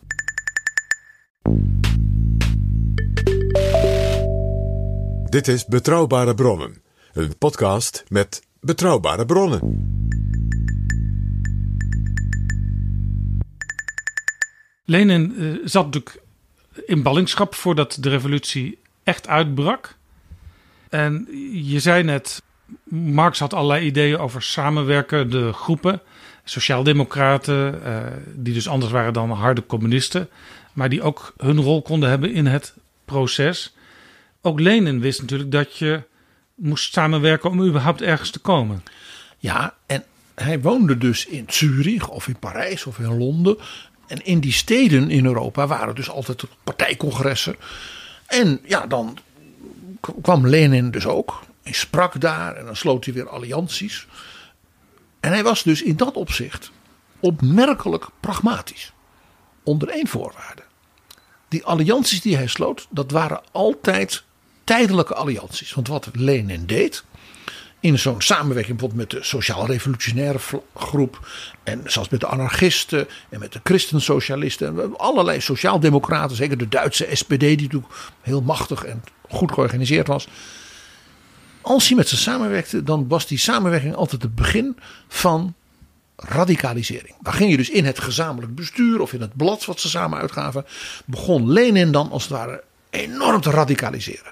Dit is Betrouwbare Bronnen, een podcast met betrouwbare bronnen. Lenin uh, zat natuurlijk in ballingschap voordat de revolutie echt uitbrak. En je zei net, Marx had allerlei ideeën over samenwerkende groepen. Sociaaldemocraten, uh, die dus anders waren dan harde communisten. Maar die ook hun rol konden hebben in het proces. Ook Lenin wist natuurlijk dat je moest samenwerken om überhaupt ergens te komen. Ja, en hij woonde dus in Zurich of in Parijs of in Londen. En in die steden in Europa waren dus altijd partijcongressen. En ja, dan kwam Lenin dus ook. Hij sprak daar en dan sloot hij weer allianties. En hij was dus in dat opzicht opmerkelijk pragmatisch. Onder één voorwaarde. Die allianties die hij sloot, dat waren altijd tijdelijke allianties. Want wat Lenin deed, in zo'n samenwerking bijvoorbeeld met de sociaal-revolutionaire groep, en zelfs met de anarchisten en met de christensocialisten en allerlei sociaaldemocraten, zeker de Duitse S P D die natuurlijk heel machtig en goed georganiseerd was. Als hij met ze samenwerkte, dan was die samenwerking altijd het begin van radicalisering. Dan ging je dus in het gezamenlijk bestuur of in het blad wat ze samen uitgaven, begon Lenin dan als het ware enorm te radicaliseren.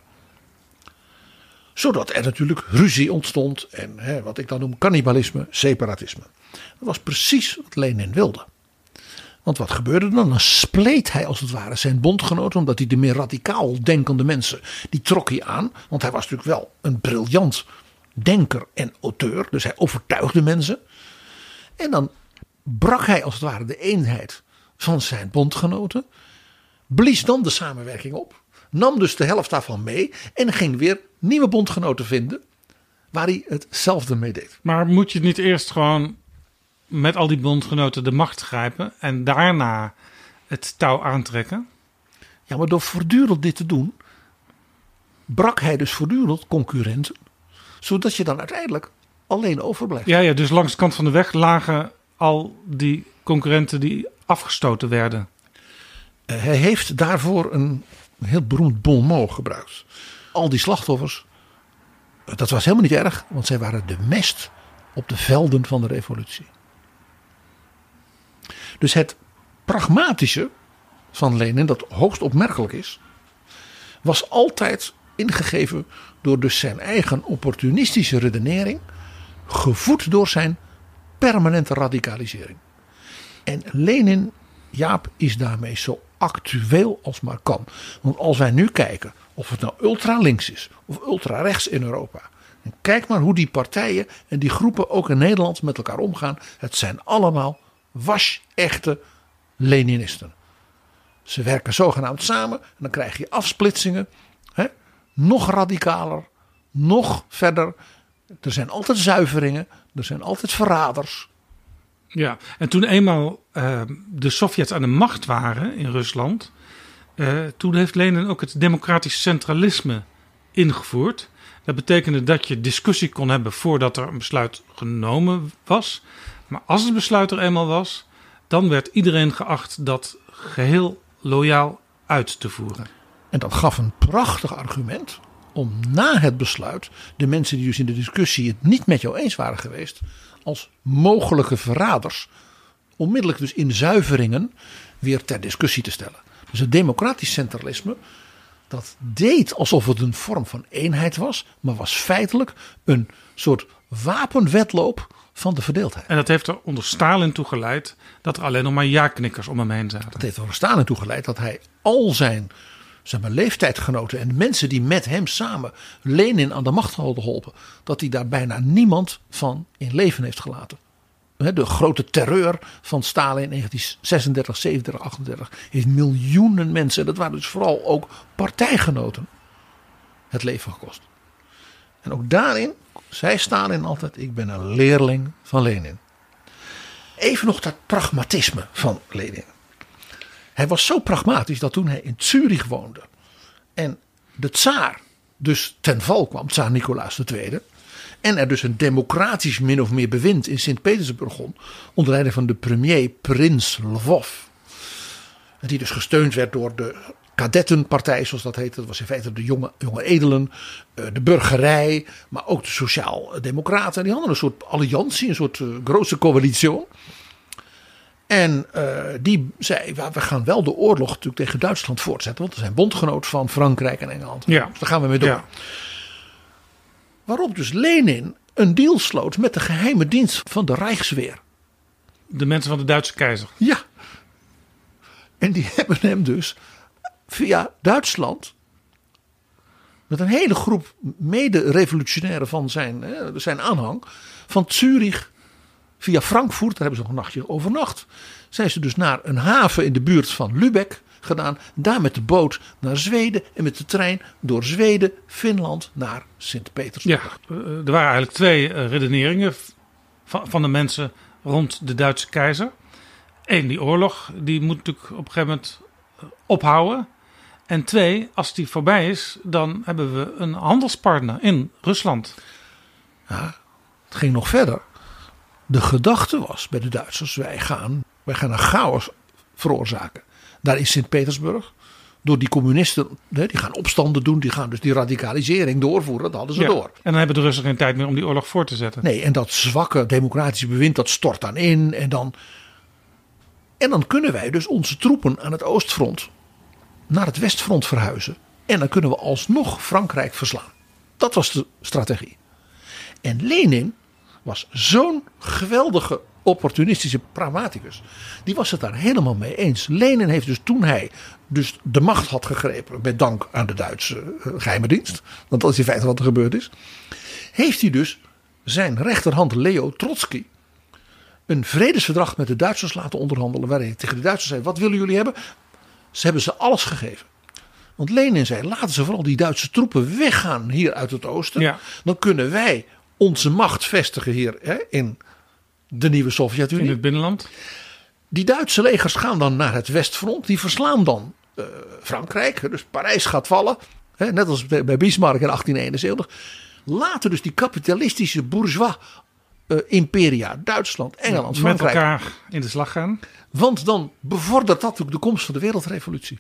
Zodat er natuurlijk ruzie ontstond en hè, wat ik dan noem cannibalisme, separatisme. Dat was precies wat Lenin wilde. Want wat gebeurde dan? Dan spleet hij als het ware zijn bondgenoten, omdat hij de meer radicaal denkende mensen, die trok hij aan. Want hij was natuurlijk wel een briljant denker en auteur, dus hij overtuigde mensen. En dan brak hij als het ware de eenheid van zijn bondgenoten, blies dan de samenwerking op, nam dus de helft daarvan mee en ging weer nieuwe bondgenoten vinden waar hij hetzelfde mee deed. Maar moet je niet eerst gewoon met al die bondgenoten de macht grijpen en daarna het touw aantrekken? Ja, maar door voortdurend dit te doen, brak hij dus voortdurend concurrenten, zodat je dan uiteindelijk alleen overblijft. Ja, ja, dus langs de kant van de weg lagen al die concurrenten die afgestoten werden. Uh, hij heeft daarvoor een heel beroemd bon mot gebruikt. Al die slachtoffers, dat was helemaal niet erg, want zij waren de mest op de velden van de revolutie. Dus het pragmatische van Lenin, dat hoogst opmerkelijk is, was altijd ingegeven door dus zijn eigen opportunistische redenering, gevoed door zijn permanente radicalisering. En Lenin, Jaap, is daarmee zo actueel als maar kan. Want als wij nu kijken of het nou ultra-links is of ultra-rechts in Europa, en kijk maar hoe die partijen en die groepen ook in Nederland met elkaar omgaan. Het zijn allemaal was-echte Leninisten. Ze werken zogenaamd samen en dan krijg je afsplitsingen. Hè? Nog radicaler, nog verder. Er zijn altijd zuiveringen, er zijn altijd verraders. Ja, en toen eenmaal uh, de Sovjets aan de macht waren in Rusland, uh, toen heeft Lenin ook het democratisch centralisme ingevoerd. Dat betekende dat je discussie kon hebben voordat er een besluit genomen was. Maar als het besluit er eenmaal was, dan werd iedereen geacht dat geheel loyaal uit te voeren. En dat gaf een prachtig argument om na het besluit de mensen die dus in de discussie het niet met jou eens waren geweest, als mogelijke verraders, onmiddellijk dus in zuiveringen weer ter discussie te stellen. Dus het democratisch centralisme, dat deed alsof het een vorm van eenheid was, maar was feitelijk een soort wapenwedloop van de verdeeldheid. En dat heeft er onder Stalin toe geleid dat er alleen nog maar ja-knikkers om hem heen zaten. Dat heeft er onder Stalin toe geleid dat hij al zijn zijn mijn leeftijdgenoten en de mensen die met hem samen Lenin aan de macht hadden geholpen, dat hij daar bijna niemand van in leven heeft gelaten. De grote terreur van Stalin in negentien zesendertig, zevenendertig, achtendertig heeft miljoenen mensen, dat waren dus vooral ook partijgenoten, het leven gekost. En ook daarin zei Stalin altijd, ik ben een leerling van Lenin. Even nog dat pragmatisme van Lenin. Hij was zo pragmatisch dat toen hij in Zurich woonde en de tsaar dus ten val kwam, tsaar Nicolaas de Tweede, en er dus een democratisch min of meer bewind in Sint-Petersburg begon, onder leiding van de premier Prins Lvov. Die dus gesteund werd door de kadettenpartij, zoals dat heette. Dat was in feite de jonge, jonge edelen, de burgerij, maar ook de sociaal-democraten. Die hadden een soort alliantie, een soort uh, grote coalitie. En uh, die zei, we gaan wel de oorlog natuurlijk tegen Duitsland voortzetten. Want we zijn bondgenoot van Frankrijk en Engeland. Ja. Dus daar gaan we mee door. Ja. Waarop dus Lenin een deal sloot met de geheime dienst van de Rijksweer. De mensen van de Duitse keizer. Ja. En die hebben hem dus via Duitsland met een hele groep mede-revolutionairen van zijn, zijn aanhang van Zurich via Frankfurt, daar hebben ze nog een nachtje overnacht, zijn ze dus naar een haven in de buurt van Lübeck gedaan. Daar met de boot naar Zweden en met de trein door Zweden, Finland naar Sint-Petersburg. Ja, er waren eigenlijk twee redeneringen van, van de mensen rond de Duitse keizer. Eén, die oorlog, die moet natuurlijk op een gegeven moment ophouden. En twee, als die voorbij is, dan hebben we een handelspartner in Rusland. Ja, het ging nog verder. De gedachte was bij de Duitsers, wij gaan, wij gaan een chaos veroorzaken. Daar in Sint-Petersburg. Door die communisten, die gaan opstanden doen. Die gaan dus die radicalisering doorvoeren. Dat hadden ze ja, door. En dan hebben de Russen geen tijd meer om die oorlog voor te zetten. Nee, en dat zwakke democratische bewind, dat stort dan in. En dan, en dan kunnen wij dus onze troepen aan het oostfront naar het westfront verhuizen. En dan kunnen we alsnog Frankrijk verslaan. Dat was de strategie. En Lenin was zo'n geweldige opportunistische pragmaticus. Die was het daar helemaal mee eens. Lenin heeft dus toen hij dus de macht had gegrepen, met dank aan de Duitse uh, geheime dienst, want dat is in feite wat er gebeurd is, heeft hij dus zijn rechterhand Leo Trotsky een vredesverdrag met de Duitsers laten onderhandelen, waarin hij tegen de Duitsers zei, wat willen jullie hebben? Ze hebben ze alles gegeven. Want Lenin zei, laten ze vooral die Duitse troepen weggaan hier uit het oosten. Ja. Dan kunnen wij onze macht vestigen hier hè, in de nieuwe Sovjet-Unie. In het binnenland. Die Duitse legers gaan dan naar het westfront. Die verslaan dan uh, Frankrijk. Dus Parijs gaat vallen. Hè, net als bij Bismarck in achttien eenenzeventig. Laten dus die kapitalistische bourgeois uh, imperia, Duitsland, Engeland, ja, Frankrijk, met elkaar in de slag gaan. Want dan bevordert dat ook de komst van de wereldrevolutie.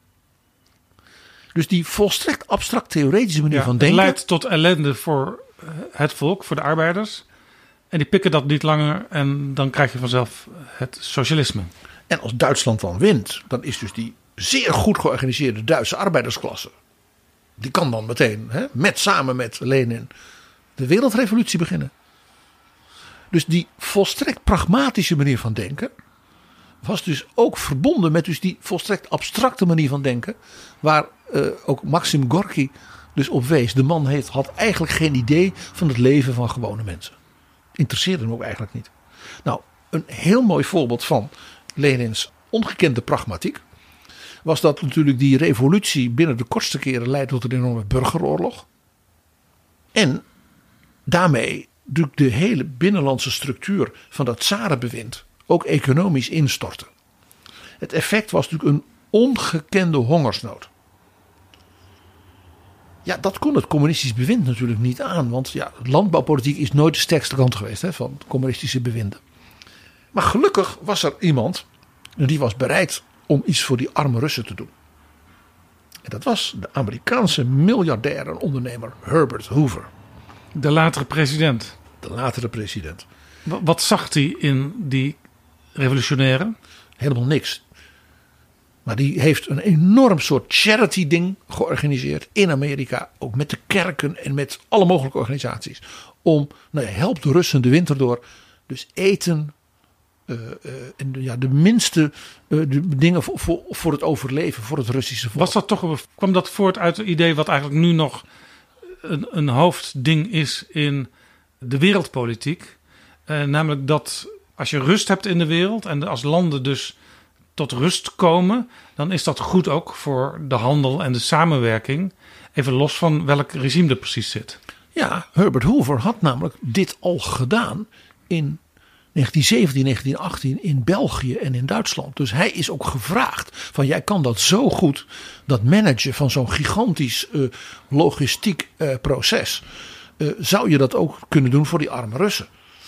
Dus die volstrekt abstract theoretische manier Ja, van denken. Het leidt tot ellende voor het volk, voor de arbeiders. En die pikken dat niet langer en dan krijg je vanzelf het socialisme. En als Duitsland dan wint, dan is dus die zeer goed georganiseerde Duitse arbeidersklasse, die kan dan meteen, hè, met, samen met Lenin, de wereldrevolutie beginnen. Dus die volstrekt pragmatische manier van denken was dus ook verbonden met dus die volstrekt abstracte manier van denken, waar uh, ook Maxim Gorky dus op wees. De man heeft, had eigenlijk geen idee van het leven van gewone mensen. Interesseerde hem ook eigenlijk niet. Nou, een heel mooi voorbeeld van Lenins ongekende pragmatiek was dat natuurlijk die revolutie binnen de kortste keren leidde tot een enorme burgeroorlog. En daarmee natuurlijk de hele binnenlandse structuur van dat tsarenbewind ook economisch instortte. Het effect was natuurlijk een ongekende hongersnood. Ja, dat kon het communistisch bewind natuurlijk niet aan. Want ja, landbouwpolitiek is nooit de sterkste kant geweest hè, van communistische bewinden. Maar gelukkig was er iemand die was bereid om iets voor die arme Russen te doen. En dat was de Amerikaanse miljardair en ondernemer Herbert Hoover. De latere president. De latere president. Wat zag hij in die revolutionairen? Helemaal niks. Maar die heeft een enorm soort charity ding georganiseerd in Amerika. Ook met de kerken en met alle mogelijke organisaties. Om, nou ja, help de Russen de winter door. Dus eten, Uh, uh, en de, ja, de minste uh, de dingen voor, voor, voor het overleven, voor het Russische volk. Was dat toch, kwam dat voort uit het idee wat eigenlijk nu nog een, een hoofdding is in de wereldpolitiek? Uh, namelijk dat als je rust hebt in de wereld en als landen dus tot rust komen, dan is dat goed ook voor de handel en de samenwerking. Even los van welk regime er precies zit. Ja, Herbert Hoover had namelijk dit al gedaan in negentien zeventien, negentien achttien in België en in Duitsland. Dus hij is ook gevraagd van jij kan dat zo goed, dat managen van zo'n gigantisch uh, logistiek uh, proces. Uh, zou je dat ook kunnen doen voor die arme Russen?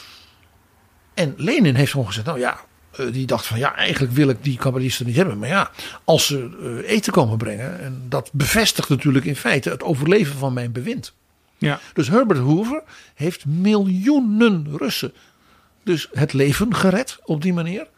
En Lenin heeft gewoon gezegd, nou ja, uh, die dacht van ja, eigenlijk wil ik die kapitalisten niet hebben. Maar ja, als ze uh, eten komen brengen, en dat bevestigt natuurlijk in feite het overleven van mijn bewind. Ja. Dus Herbert Hoover heeft miljoenen Russen dus het leven gered op die manier.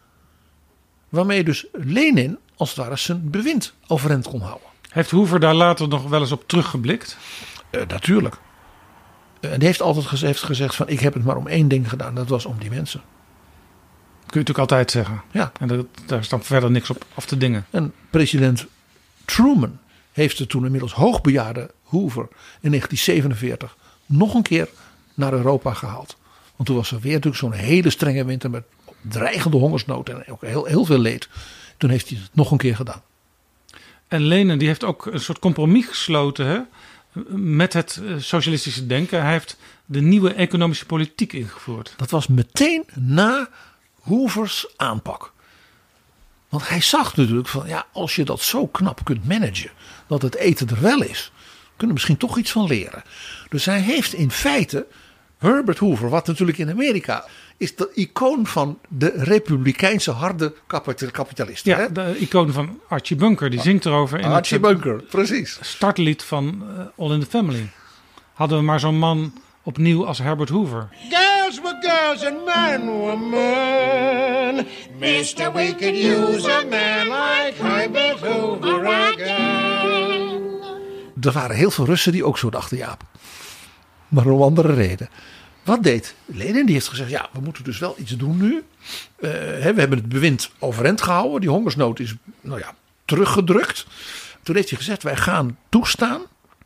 Waarmee dus Lenin als het ware zijn bewind overeind kon houden. Heeft Hoover daar later nog wel eens op teruggeblikt? Uh, natuurlijk. Uh, en die heeft altijd gez- heeft gezegd van ik heb het maar om één ding gedaan. Dat was om die mensen. Kun je natuurlijk altijd zeggen. Ja. En dat, daar is dan verder niks op af te dingen. En president Truman heeft de toen inmiddels hoogbejaarde Hoover in negentien zevenenveertig nog een keer naar Europa gehaald. Want toen was er weer natuurlijk zo'n hele strenge winter met dreigende hongersnood en ook heel, heel veel leed. Toen heeft hij het nog een keer gedaan. En Lenin die heeft ook een soort compromis gesloten hè, met het socialistische denken. Hij heeft de nieuwe economische politiek ingevoerd. Dat was meteen na Hoovers aanpak. Want hij zag natuurlijk van ja, als je dat zo knap kunt managen, dat het eten er wel is, kunnen we misschien toch iets van leren. Dus hij heeft in feite Herbert Hoover, wat natuurlijk in Amerika is de icoon van de republikeinse harde kapitalisten. Ja, hè? de icoon van Archie Bunker, die zingt erover in Archie het Bunker, precies. startlied van uh, All in the Family. Hadden we maar zo'n man opnieuw als Herbert Hoover. Girls were girls and men were men. Mister We could use a man like Herbert Hoover again. Er waren heel veel Russen die ook zo dachten, Jaap. Maar om andere reden. Wat deed Lenin? Die heeft gezegd, ja, we moeten dus wel iets doen nu. Uh, hè, we hebben het bewind overeind gehouden. Die hongersnood is, nou ja, teruggedrukt. Toen heeft hij gezegd, wij gaan toestaan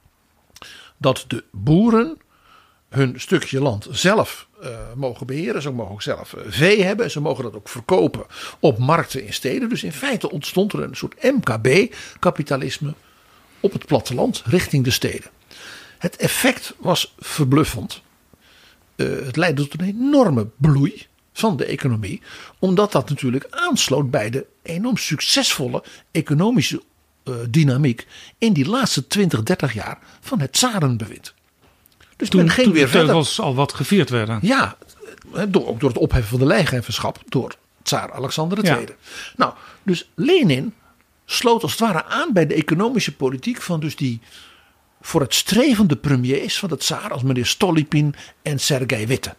dat de boeren hun stukje land zelf uh, mogen beheren. Ze mogen ook zelf uh, vee hebben. Ze mogen dat ook verkopen op markten in steden. Dus in feite ontstond er een soort M K B-kapitalisme op het platteland richting de steden. Het effect was verbluffend. Uh, het leidde tot een enorme bloei van de economie. Omdat dat natuurlijk aansloot bij de enorm succesvolle economische uh, dynamiek in die laatste twintig, dertig jaar van het tsarenbewind. Dus Toen, men ging toen weer de verder. teugels al wat gevierd werden. Ja, door, ook door het opheffen van de lijfhefferschap door tsaar Alexander de Tweede. Ja. Nou, dus Lenin sloot als het ware aan bij de economische politiek van dus die voor het strevende premiers van de tsaar als meneer Stolypin en Sergei Witte.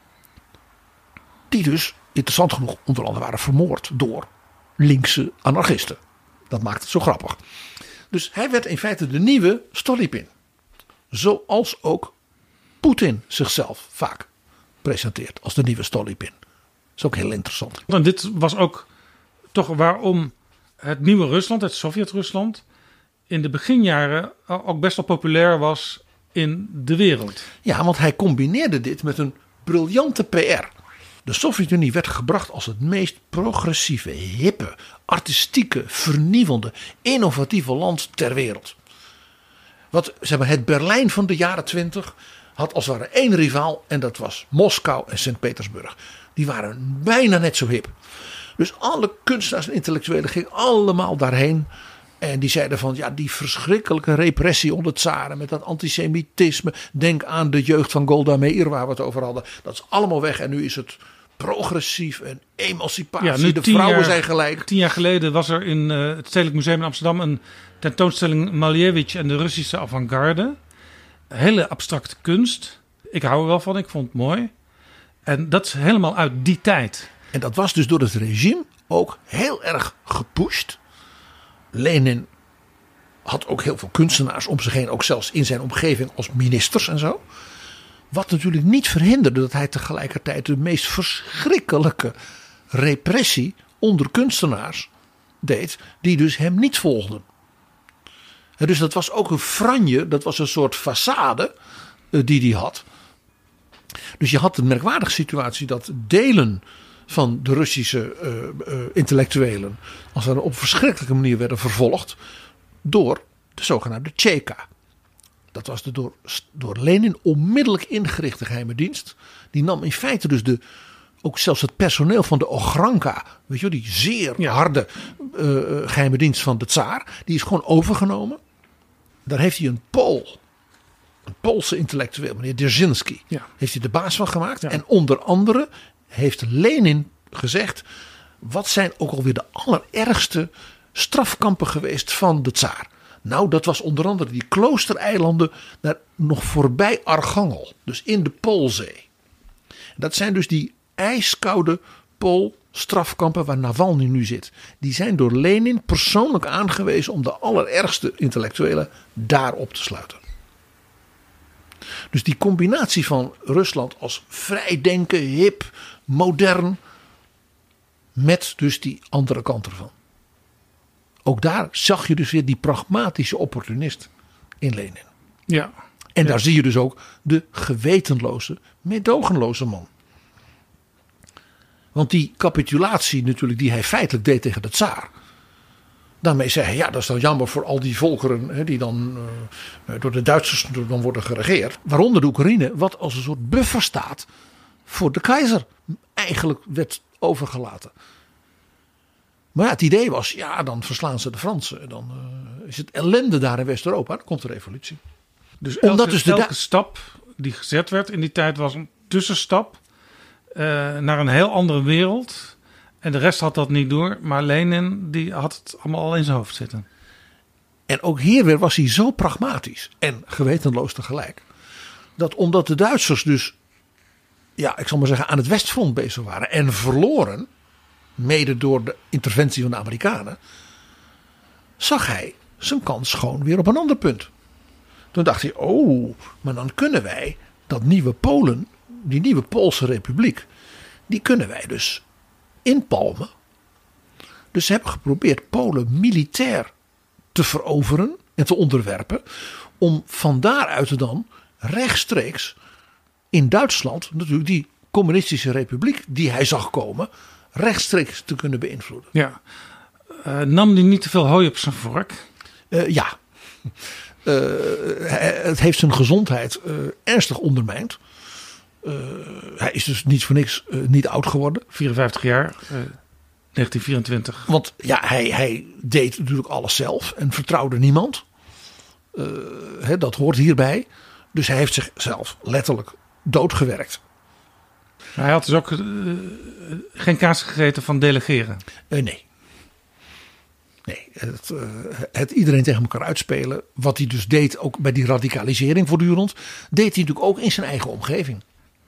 Die dus, interessant genoeg, onder andere waren vermoord door linkse anarchisten. Dat maakt het zo grappig. Dus hij werd in feite de nieuwe Stolypin. Zoals ook Poetin zichzelf vaak presenteert als de nieuwe Stolypin. Dat is ook heel interessant. En dit was ook toch waarom het nieuwe Rusland, het Sovjet-Rusland, in de beginjaren ook best wel populair was in de wereld. Ja, want hij combineerde dit met een briljante P R. De Sovjet-Unie werd gebracht als het meest progressieve, hippe, artistieke, vernieuwende, innovatieve land ter wereld. Wat, zeg maar, het Berlijn van de jaren twintig had als het ware één rivaal en dat was Moskou en Sint-Petersburg. Die waren bijna net zo hip. Dus alle kunstenaars en intellectuelen gingen allemaal daarheen. En die zeiden van ja, die verschrikkelijke repressie onder het tsaren met dat antisemitisme. Denk aan de jeugd van Golda Meir waar we het over hadden. Dat is allemaal weg en nu is het progressief en emancipatie. Ja, nu de tien vrouwen jaar, zijn gelijk. Tien jaar geleden was er in uh, het Stedelijk Museum in Amsterdam een tentoonstelling Malevich en de Russische avant-garde. Hele abstracte kunst. Ik hou er wel van, ik vond het mooi. En dat is helemaal uit die tijd. En dat was dus door het regime ook heel erg gepusht. Lenin had ook heel veel kunstenaars om zich heen, ook zelfs in zijn omgeving als ministers en zo. Wat natuurlijk niet verhinderde dat hij tegelijkertijd de meest verschrikkelijke repressie onder kunstenaars deed die dus hem niet volgden. En dus dat was ook een franje, dat was een soort façade uh, die hij had. Dus je had een merkwaardige situatie dat delen van de Russische uh, uh, intellectuelen als er op verschrikkelijke manier werden vervolgd door de zogenaamde Cheka. Dat was de door, door Lenin onmiddellijk ingerichte geheime dienst. Die nam in feite dus de, ook zelfs het personeel van de Ogranka, weet je, die zeer ja. harde uh, geheime dienst van de tsaar, die is gewoon overgenomen. Daar heeft hij een Pool, een Poolse intellectueel, meneer Dzerzhinsky, ja. heeft hij de baas van gemaakt. Ja. En onder andere heeft Lenin gezegd, wat zijn ook alweer de allerergste strafkampen geweest van de tsaar. Nou, dat was onder andere die kloostereilanden naar, nog voorbij Archangel, dus in de Poolzee. Dat zijn dus die ijskoude Poolstrafkampen waar Navalny nu zit. Die zijn door Lenin persoonlijk aangewezen om de allerergste intellectuelen daarop te sluiten. Dus die combinatie van Rusland als vrijdenken, hip, modern, met dus die andere kant ervan. Ook daar zag je dus weer die pragmatische opportunist in Lenin. Ja. En ja. daar zie je dus ook de gewetenloze, meedogenloze man. Want die capitulatie natuurlijk die hij feitelijk deed tegen de tsaar. Daarmee zei hij, ja, dat is dan jammer voor al die volkeren hè, die dan uh, door de Duitsers dan worden geregeerd. Waaronder de Oekraïne, wat als een soort buffer staat voor de keizer. Eigenlijk werd overgelaten. Maar ja, het idee was, ja, dan verslaan ze de Fransen. Dan uh, is het ellende daar in West-Europa. Dan komt de revolutie. Dus elke, Omdat dus de elke da- stap die gezet werd in die tijd was een tussenstap uh, naar een heel andere wereld. En de rest had dat niet door. Maar Lenin die had het allemaal al in zijn hoofd zitten. En ook hier weer was hij zo pragmatisch en gewetenloos tegelijk. Dat omdat de Duitsers dus, ja, ik zal maar zeggen, aan het Westfront bezig waren en verloren, mede door de interventie van de Amerikanen, zag hij zijn kans gewoon weer op een ander punt. Toen dacht hij, oh, maar dan kunnen wij dat nieuwe Polen, die nieuwe Poolse republiek, die kunnen wij dus inpalmen. Dus ze hebben geprobeerd Polen militair te veroveren en te onderwerpen, om van daaruit dan rechtstreeks in Duitsland natuurlijk die communistische republiek die hij zag komen, rechtstreeks te kunnen beïnvloeden. Ja. Uh, nam hij niet te veel hooi op zijn vork? Uh, ja. Uh, het heeft zijn gezondheid uh, ernstig ondermijnd. Uh, hij is dus niet voor niks uh, niet oud geworden. vierenvijftig jaar, uh, negentien vierentwintig. Want ja, hij, hij deed natuurlijk alles zelf en vertrouwde niemand. Uh, hè, dat hoort hierbij. Dus hij heeft zichzelf letterlijk doodgewerkt. Hij had dus ook uh, geen kaas gegeten van delegeren? Uh, nee. Nee, het, uh, het iedereen tegen elkaar uitspelen. Wat hij dus deed, ook bij die radicalisering voortdurend, deed hij natuurlijk ook in zijn eigen omgeving.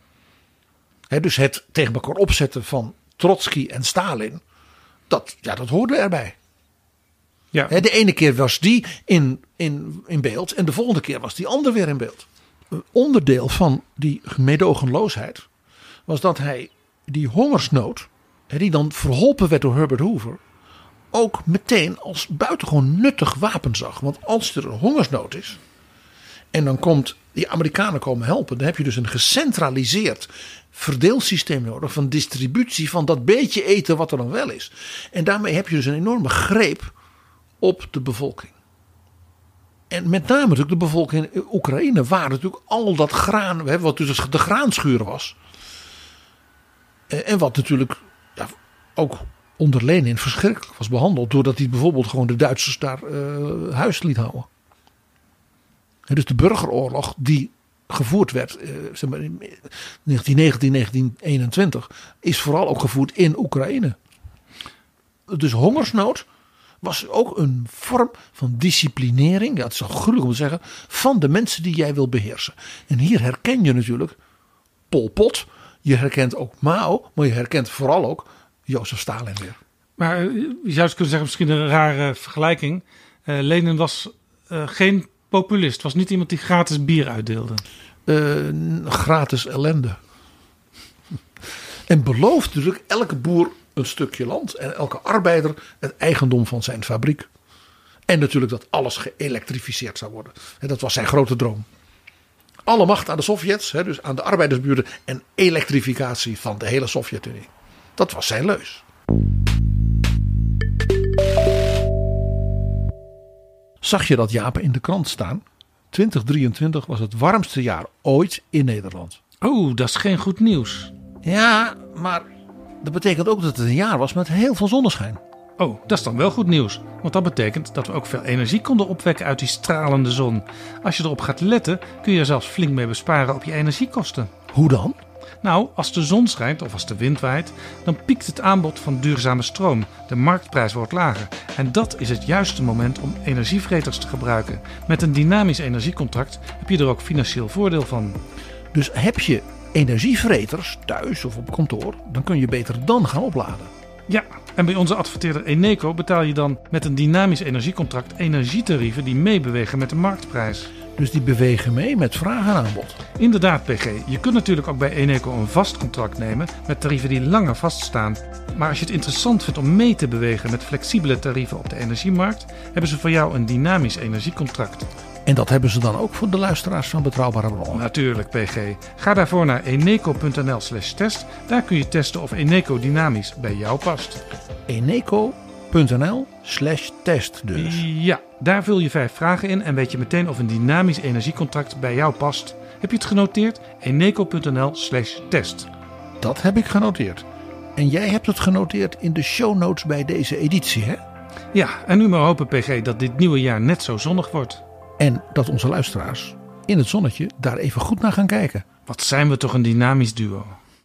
He, dus het tegen elkaar opzetten van Trotsky en Stalin, dat, ja, dat hoorde erbij. Ja. He, de ene keer was die in, in, in beeld en de volgende keer was die ander weer in beeld. Een onderdeel van die meedogenloosheid was dat hij die hongersnood, die dan verholpen werd door Herbert Hoover, ook meteen als buitengewoon nuttig wapen zag. Want als er een hongersnood is en dan komt die Amerikanen komen helpen, dan heb je dus een gecentraliseerd verdeelsysteem nodig van distributie van dat beetje eten wat er dan wel is. En daarmee heb je dus een enorme greep op de bevolking. En met name natuurlijk de bevolking in Oekraïne, waar natuurlijk al dat graan, wat dus de graanschuur was. En wat natuurlijk ja, ook onder Lenin verschrikkelijk was behandeld, doordat hij bijvoorbeeld gewoon de Duitsers daar uh, huis liet houden. En dus de burgeroorlog die gevoerd werd uh, zeg maar in negentien negentien, negentien eenentwintig is vooral ook gevoerd in Oekraïne. Dus hongersnood was ook een vorm van disciplinering, ja, het is al gruwelijk om te zeggen, van de mensen die jij wil beheersen. En hier herken je natuurlijk Pol Pot, je herkent ook Mao, maar je herkent vooral ook Jozef Stalin weer. Maar je zou kunnen zeggen, misschien een rare vergelijking. Uh, Lenin was uh, geen populist, was niet iemand die gratis bier uitdeelde. Uh, gratis ellende. En beloofde natuurlijk elke boer een stukje land en elke arbeider het eigendom van zijn fabriek. En natuurlijk dat alles geëlektrificeerd zou worden. En dat was zijn grote droom. Alle macht aan de Sovjets, dus aan de arbeidersburen en elektrificatie van de hele Sovjet-Unie. Dat was zijn leus. Zag je dat, Jaap, in de krant staan? twintig drieëntwintig was het warmste jaar ooit in Nederland. Oh, dat is geen goed nieuws. Ja, maar dat betekent ook dat het een jaar was met heel veel zonneschijn. Oh, dat is dan wel goed nieuws. Want dat betekent dat we ook veel energie konden opwekken uit die stralende zon. Als je erop gaat letten, kun je er zelfs flink mee besparen op je energiekosten. Hoe dan? Nou, als de zon schijnt of als de wind waait, dan piekt het aanbod van duurzame stroom. De marktprijs wordt lager. En dat is het juiste moment om energievreters te gebruiken. Met een dynamisch energiecontract heb je er ook financieel voordeel van. Dus heb je energievreters thuis of op kantoor, dan kun je beter dan gaan opladen. Ja, en bij onze adverteerder Eneco betaal je dan met een dynamisch energiecontract energietarieven die meebewegen met de marktprijs. Dus die bewegen mee met vraag en aanbod. Inderdaad, P G. Je kunt natuurlijk ook bij Eneco een vast contract nemen met tarieven die langer vaststaan. Maar als je het interessant vindt om mee te bewegen met flexibele tarieven op de energiemarkt, hebben ze voor jou een dynamisch energiecontract. En dat hebben ze dan ook voor de luisteraars van Betrouwbare Bronnen? Natuurlijk, P G. Ga daarvoor naar eneco.nl slash test. Daar kun je testen of Eneco dynamisch bij jou past. Eneco.nl slash test dus. Ja, daar vul je vijf vragen in en weet je meteen of een dynamisch energiecontract bij jou past. Heb je het genoteerd? Eneco.nl slash test. Dat heb ik genoteerd. En jij hebt het genoteerd in de show notes bij deze editie, hè? Ja, en nu maar hopen, P G, dat dit nieuwe jaar net zo zonnig wordt. En dat onze luisteraars in het zonnetje daar even goed naar gaan kijken. Wat zijn we toch een dynamisch duo.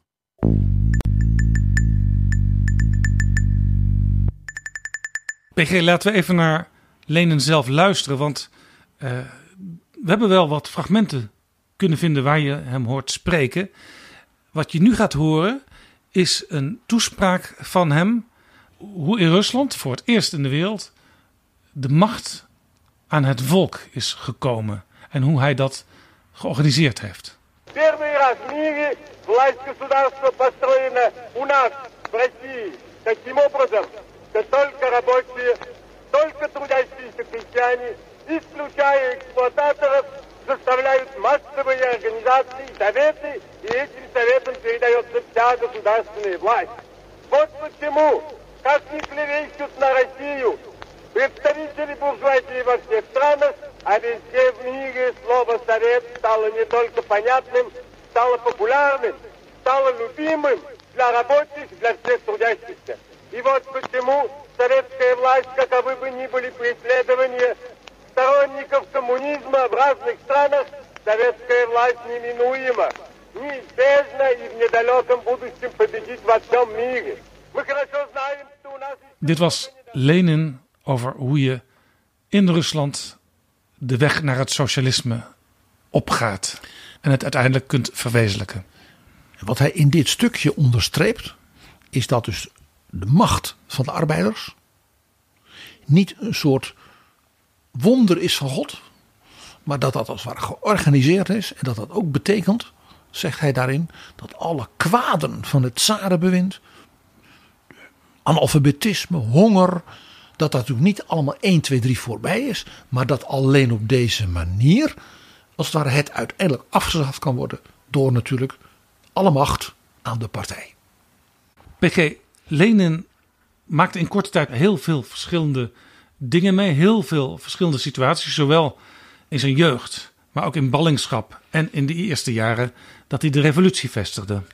P G, laten we even naar Lenin zelf luisteren. Want uh, we hebben wel wat fragmenten kunnen vinden waar je hem hoort spreken. Wat je nu gaat horen is een toespraak van hem. Hoe in Rusland voor het eerst in de wereld de macht aan het volk is gekomen. En hoe hij dat georganiseerd heeft. Первый раз в мире власть государства построена у нас, в России, таким образом, что только рабочие, только трудящиеся крестьяне, исключая эксплуататоров, заставляют массовые организации, советы, и этим советам передается вся государственная власть. Вот почему, как ни клевещут на Россию, представители буржуазии во всех странах, а везде в мире слово «совет» стало не только понятным, стало популярным, стало любимым для рабочих, для всех трудящихся. И вот почему советская власть, каковы бы ни были преследования сторонников коммунизма в разных странах, советская власть неминуема, неизбежна и в недалеком будущем победит во всем мире. Мы хорошо знаем, что у нас... Dit was Lenin over hoe je in Rusland de weg naar het socialisme opgaat en het uiteindelijk kunt verwezenlijken. Wat hij in dit stukje onderstreept is dat dus de macht van de arbeiders niet een soort wonder is van God, maar dat dat als het ware georganiseerd is en dat dat ook betekent, zegt hij daarin, dat alle kwaden van het tsarenbewind, analfabetisme, honger, dat dat natuurlijk niet allemaal één, twee, drie voorbij is, maar dat alleen op deze manier als het ware het uiteindelijk afgeschaft kan worden door natuurlijk alle macht aan de partij. P G, Lenin maakte in korte tijd heel veel verschillende dingen mee, heel veel verschillende situaties, zowel in zijn jeugd, maar ook in ballingschap en in de eerste jaren dat hij de revolutie vestigde.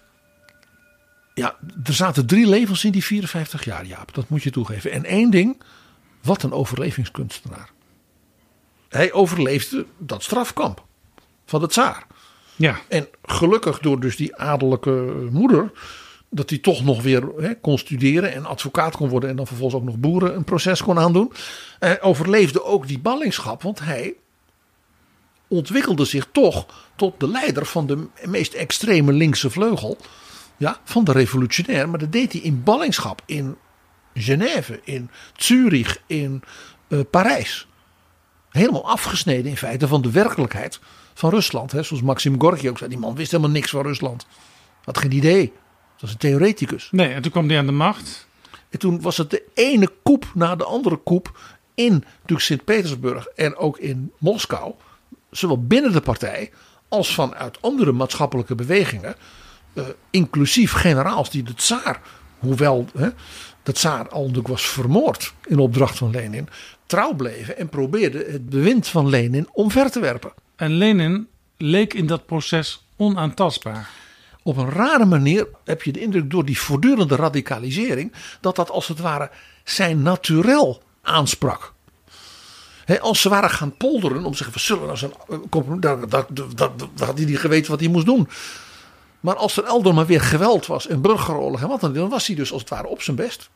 Ja, er zaten drie levens in die vierenvijftig jaar, Jaap. Dat moet je toegeven. En één ding, wat een overlevingskunstenaar. Hij overleefde dat strafkamp van de tsaar. Ja. En gelukkig door dus die adellijke moeder, dat hij toch nog weer hè, kon studeren en advocaat kon worden en dan vervolgens ook nog boeren een proces kon aandoen. Hij overleefde ook die ballingschap, want hij ontwikkelde zich toch tot de leider van de meest extreme linkse vleugel. Ja, van de revolutionair, maar dat deed hij in ballingschap in Genève, in Zurich, in uh, Parijs. Helemaal afgesneden in feite van de werkelijkheid van Rusland. Hè. Zoals Maxim Gorky ook zei, die man wist helemaal niks van Rusland. Had geen idee. Dat was een theoreticus. Nee, en toen kwam hij aan de macht. En toen was het de ene coup na de andere coup in natuurlijk Sint-Petersburg en ook in Moskou. Zowel binnen de partij als vanuit andere maatschappelijke bewegingen. Uh, inclusief generaals die de tsaar, hoewel hè, de tsaar al natuurlijk was vermoord in opdracht van Lenin, trouw bleven en probeerden het bewind van Lenin omver te werpen. En Lenin leek in dat proces onaantastbaar. Op een rare manier heb je de indruk door die voortdurende radicalisering dat dat als het ware zijn naturel aansprak. He, als ze waren gaan polderen om te zeggen, we zullen nou zo'n compromis, dan, dan, dan, dan had hij niet geweten wat hij moest doen. Maar als er eldor maar weer geweld was en burgeroorlog en wat dan, dan was hij dus als het ware op zijn best.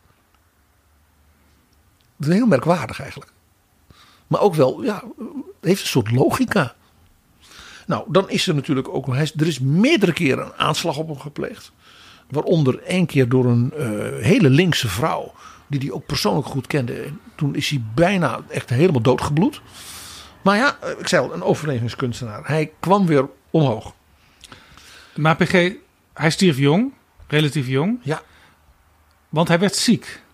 Dat is heel merkwaardig eigenlijk. Maar ook wel, ja, het heeft een soort logica. Nou, dan is er natuurlijk ook nog, er is meerdere keren een aanslag op hem gepleegd. Waaronder één keer door een uh, hele linkse vrouw, die hij ook persoonlijk goed kende. En toen is hij bijna echt helemaal doodgebloed. Maar ja, ik zei al, een overlevingskunstenaar. Hij kwam weer omhoog. Maar P G, hij stierf jong, relatief jong. Ja. Want hij werd ziek.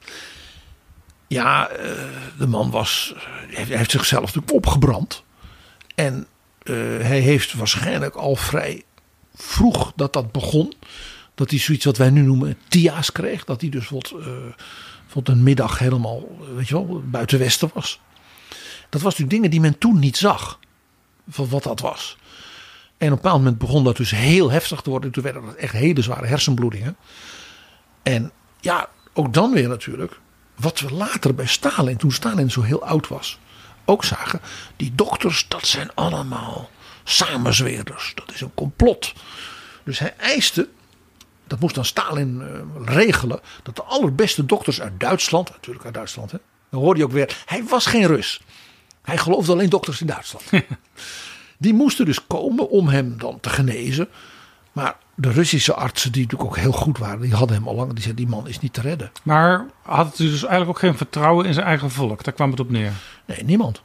Ja, uh, de man was, hij heeft zichzelf natuurlijk opgebrand. En uh, hij heeft waarschijnlijk al vrij vroeg dat dat begon. Dat hij zoiets wat wij nu noemen T I A's kreeg. Dat hij dus wat, uh, wat een middag helemaal, weet je wel, buiten Westen was. Dat was natuurlijk dingen die men toen niet zag. Van wat dat was. En op een bepaald moment begon dat dus heel heftig te worden. En toen werden dat echt hele zware hersenbloedingen. En ja, ook dan weer natuurlijk. Wat we later bij Stalin, toen Stalin zo heel oud was, ook zagen. Die dokters, dat zijn allemaal samenzweerders. Dat is een complot. Dus hij eiste, dat moest dan Stalin uh, regelen, dat de allerbeste dokters uit Duitsland, natuurlijk uit Duitsland, hè, dan hoorde je ook weer, hij was geen Rus. Hij geloofde alleen dokters in Duitsland. Die moesten dus komen om hem dan te genezen. Maar de Russische artsen, die natuurlijk ook heel goed waren, die hadden hem al lang. Die zeiden, die man is niet te redden. Maar had hij dus eigenlijk ook geen vertrouwen in zijn eigen volk? Daar kwam het op neer. Nee, niemand.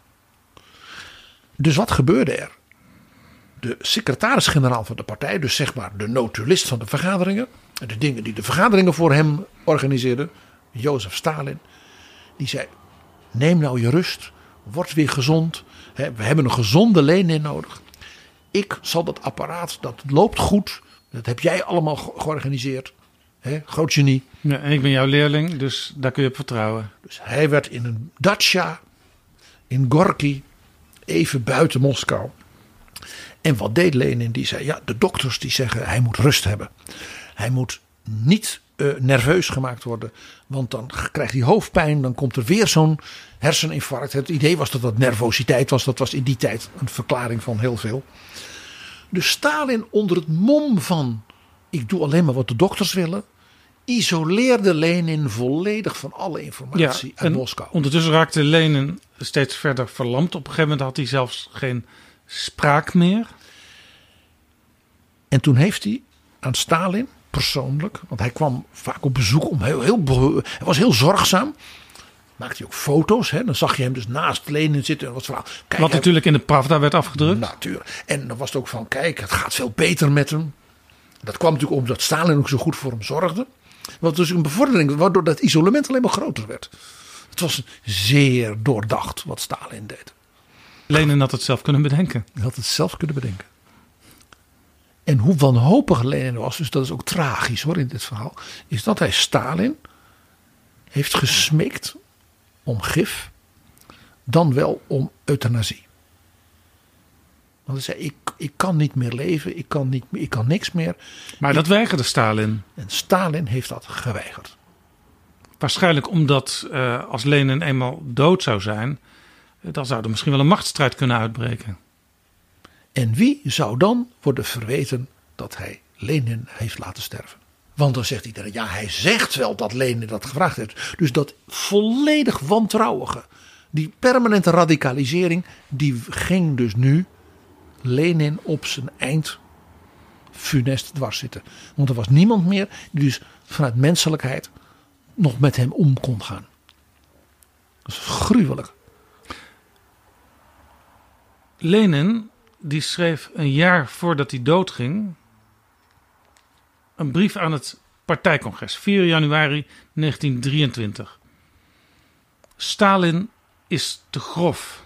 Dus wat gebeurde er? De secretaris-generaal van de partij, dus zeg maar de notulist van de vergaderingen, de dingen die de vergaderingen voor hem organiseerden, Jozef Stalin, die zei, neem nou je rust, word weer gezond. We hebben een gezonde Lenin nodig. Ik zal dat apparaat, dat loopt goed. Dat heb jij allemaal georganiseerd. He, groot genie. Ja, en ik ben jouw leerling, dus daar kun je op vertrouwen. Dus hij werd in een dacha in Gorky, even buiten Moskou. En wat deed Lenin? Die zei, ja, de dokters die zeggen hij moet rust hebben. Hij moet niet uh, nerveus gemaakt worden. Want dan krijgt hij hoofdpijn. Dan komt er weer zo'n herseninfarct. Het idee was dat dat nervositeit was. Dat was in die tijd een verklaring van heel veel. Dus Stalin onder het mom van, ik doe alleen maar wat de dokters willen, isoleerde Lenin volledig van alle informatie ja, uit Moskou. Ondertussen raakte Lenin steeds verder verlamd. Op een gegeven moment had hij zelfs geen spraak meer. En toen heeft hij aan Stalin persoonlijk, want hij kwam vaak op bezoek, om heel, heel, hij was heel zorgzaam. Maakte hij ook foto's. Hè? Dan zag je hem dus naast Lenin zitten. En wat verhaal. Kijk, wat hij, natuurlijk in de Pravda werd afgedrukt. Natuurlijk. En dan was het ook van, kijk, het gaat veel beter met hem. Dat kwam natuurlijk omdat Stalin ook zo goed voor hem zorgde. Wat dus een bevordering, waardoor dat isolement alleen maar groter werd. Het was zeer doordacht wat Stalin deed. Lenin had het zelf kunnen bedenken. Hij had het zelf kunnen bedenken. En hoe wanhopig Lenin was, dus dat is ook tragisch hoor in dit verhaal, is dat hij Stalin heeft gesmeekt om gif, dan wel om euthanasie. Want hij zei, ik, ik kan niet meer leven, ik kan, niet, ik kan niks meer. Maar ik, dat weigerde Stalin. En Stalin heeft dat geweigerd. Waarschijnlijk omdat uh, als Lenin eenmaal dood zou zijn, dan zou er misschien wel een machtsstrijd kunnen uitbreken. En wie zou dan worden verweten dat hij Lenin heeft laten sterven? Want dan zegt iedereen, ja, hij zegt wel dat Lenin dat gevraagd heeft. Dus dat volledig wantrouwige, die permanente radicalisering, die ging dus nu Lenin op zijn eind funest dwars zitten. Want er was niemand meer die dus vanuit menselijkheid nog met hem om kon gaan. Dat is gruwelijk. Lenin, die schreef een jaar voordat hij doodging een brief aan het partijcongres, vier januari negentien drieëntwintig. Stalin is te grof.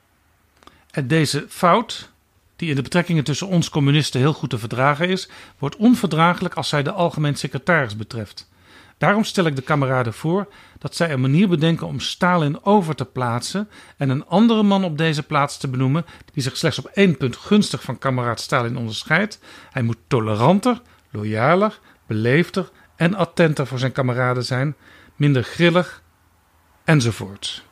En deze fout, die in de betrekkingen tussen ons communisten heel goed te verdragen is, wordt onverdraaglijk als zij de algemeen secretaris betreft. Daarom stel ik de kameraden voor dat zij een manier bedenken om Stalin over te plaatsen en een andere man op deze plaats te benoemen die zich slechts op één punt gunstig van kameraad Stalin onderscheidt. Hij moet toleranter, loyaler, beleefder en attenter voor zijn kameraden zijn, minder grillig enzovoort.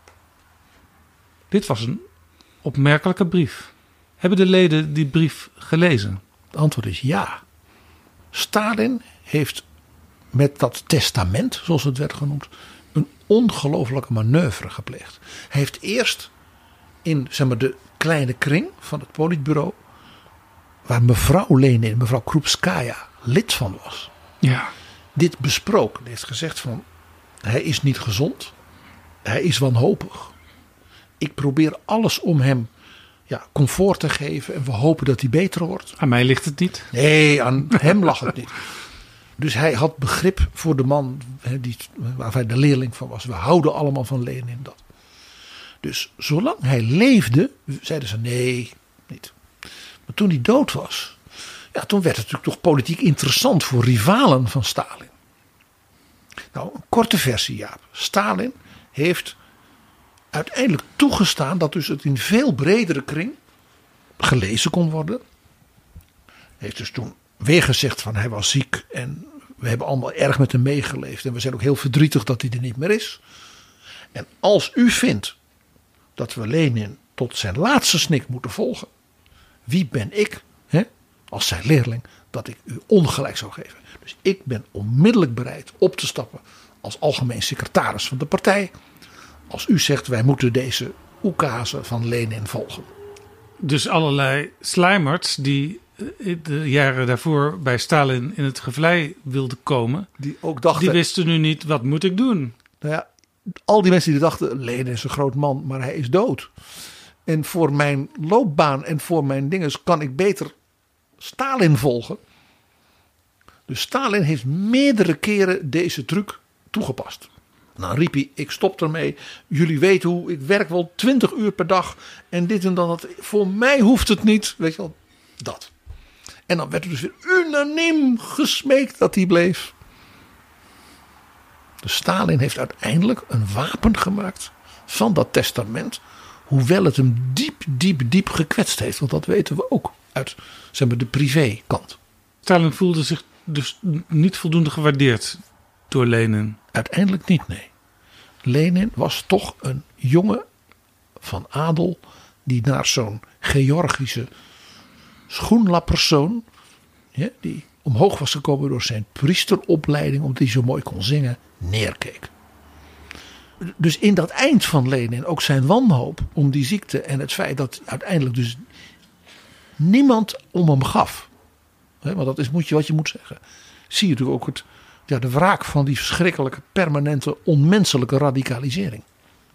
Dit was een opmerkelijke brief. Hebben de leden die brief gelezen? Het antwoord is ja. Stalin heeft met dat testament, zoals het werd genoemd, een ongelofelijke manoeuvre gepleegd. Hij heeft eerst in zeg maar, de kleine kring van het politbureau, waar mevrouw Lenin, mevrouw Krupskaya, lid van was, ja. dit besproken. Hij heeft gezegd van, hij is niet gezond, hij is wanhopig. Ik probeer alles om hem ja, comfort te geven en we hopen dat hij beter wordt. Aan mij ligt het niet. Nee, aan hem lag het niet. Dus hij had begrip voor de man die, waar hij de leerling van was. We houden allemaal van Lenin dat. Dus zolang hij leefde, zeiden ze nee, niet. Maar toen hij dood was, ja, toen werd het natuurlijk toch politiek interessant voor rivalen van Stalin. Nou, een korte versie, Jaap. Stalin heeft uiteindelijk toegestaan dat dus het in veel bredere kring gelezen kon worden. Hij heeft dus toen weer gezegd van hij was ziek en we hebben allemaal erg met hem meegeleefd. En we zijn ook heel verdrietig dat hij er niet meer is. En als u vindt dat we Lenin tot zijn laatste snik moeten volgen. Wie ben ik, hè, als zijn leerling, dat ik u ongelijk zou geven. Dus ik ben onmiddellijk bereid op te stappen als algemeen secretaris van de partij. Als u zegt wij moeten deze oekazen van Lenin volgen. Dus allerlei slijmerts die de jaren daarvoor bij Stalin in het gevlei wilden komen. Die ook dachten. Die wisten nu niet, wat moet ik doen? Nou ja, al die mensen die dachten, Lenin is een groot man, maar hij is dood. En voor mijn loopbaan en voor mijn dingen kan ik beter Stalin volgen. Dus Stalin heeft meerdere keren deze truc toegepast. Nou riep hij, ik stop ermee. Jullie weten hoe, ik werk wel twintig uur per dag. En dit en dat. Voor mij hoeft het niet. Weet je wel, dat. En dan werd er dus weer unaniem gesmeekt dat hij bleef. Dus Stalin heeft uiteindelijk een wapen gemaakt van dat testament. Hoewel het hem diep, diep, diep gekwetst heeft. Want dat weten we ook uit zeg maar, de privékant. Stalin voelde zich dus niet voldoende gewaardeerd door Lenin. Uiteindelijk niet, nee. Lenin was toch een jongen van adel die naar zo'n Georgische schoenlappersoon, ja, die omhoog was gekomen door zijn priesteropleiding, omdat hij zo mooi kon zingen, neerkeek. Dus in dat eind van Lenin ook zijn wanhoop om die ziekte en het feit dat uiteindelijk dus niemand om hem gaf. Hè, want dat is moet je, wat je moet zeggen. Zie je natuurlijk ook het, ja, de wraak van die verschrikkelijke permanente onmenselijke radicalisering.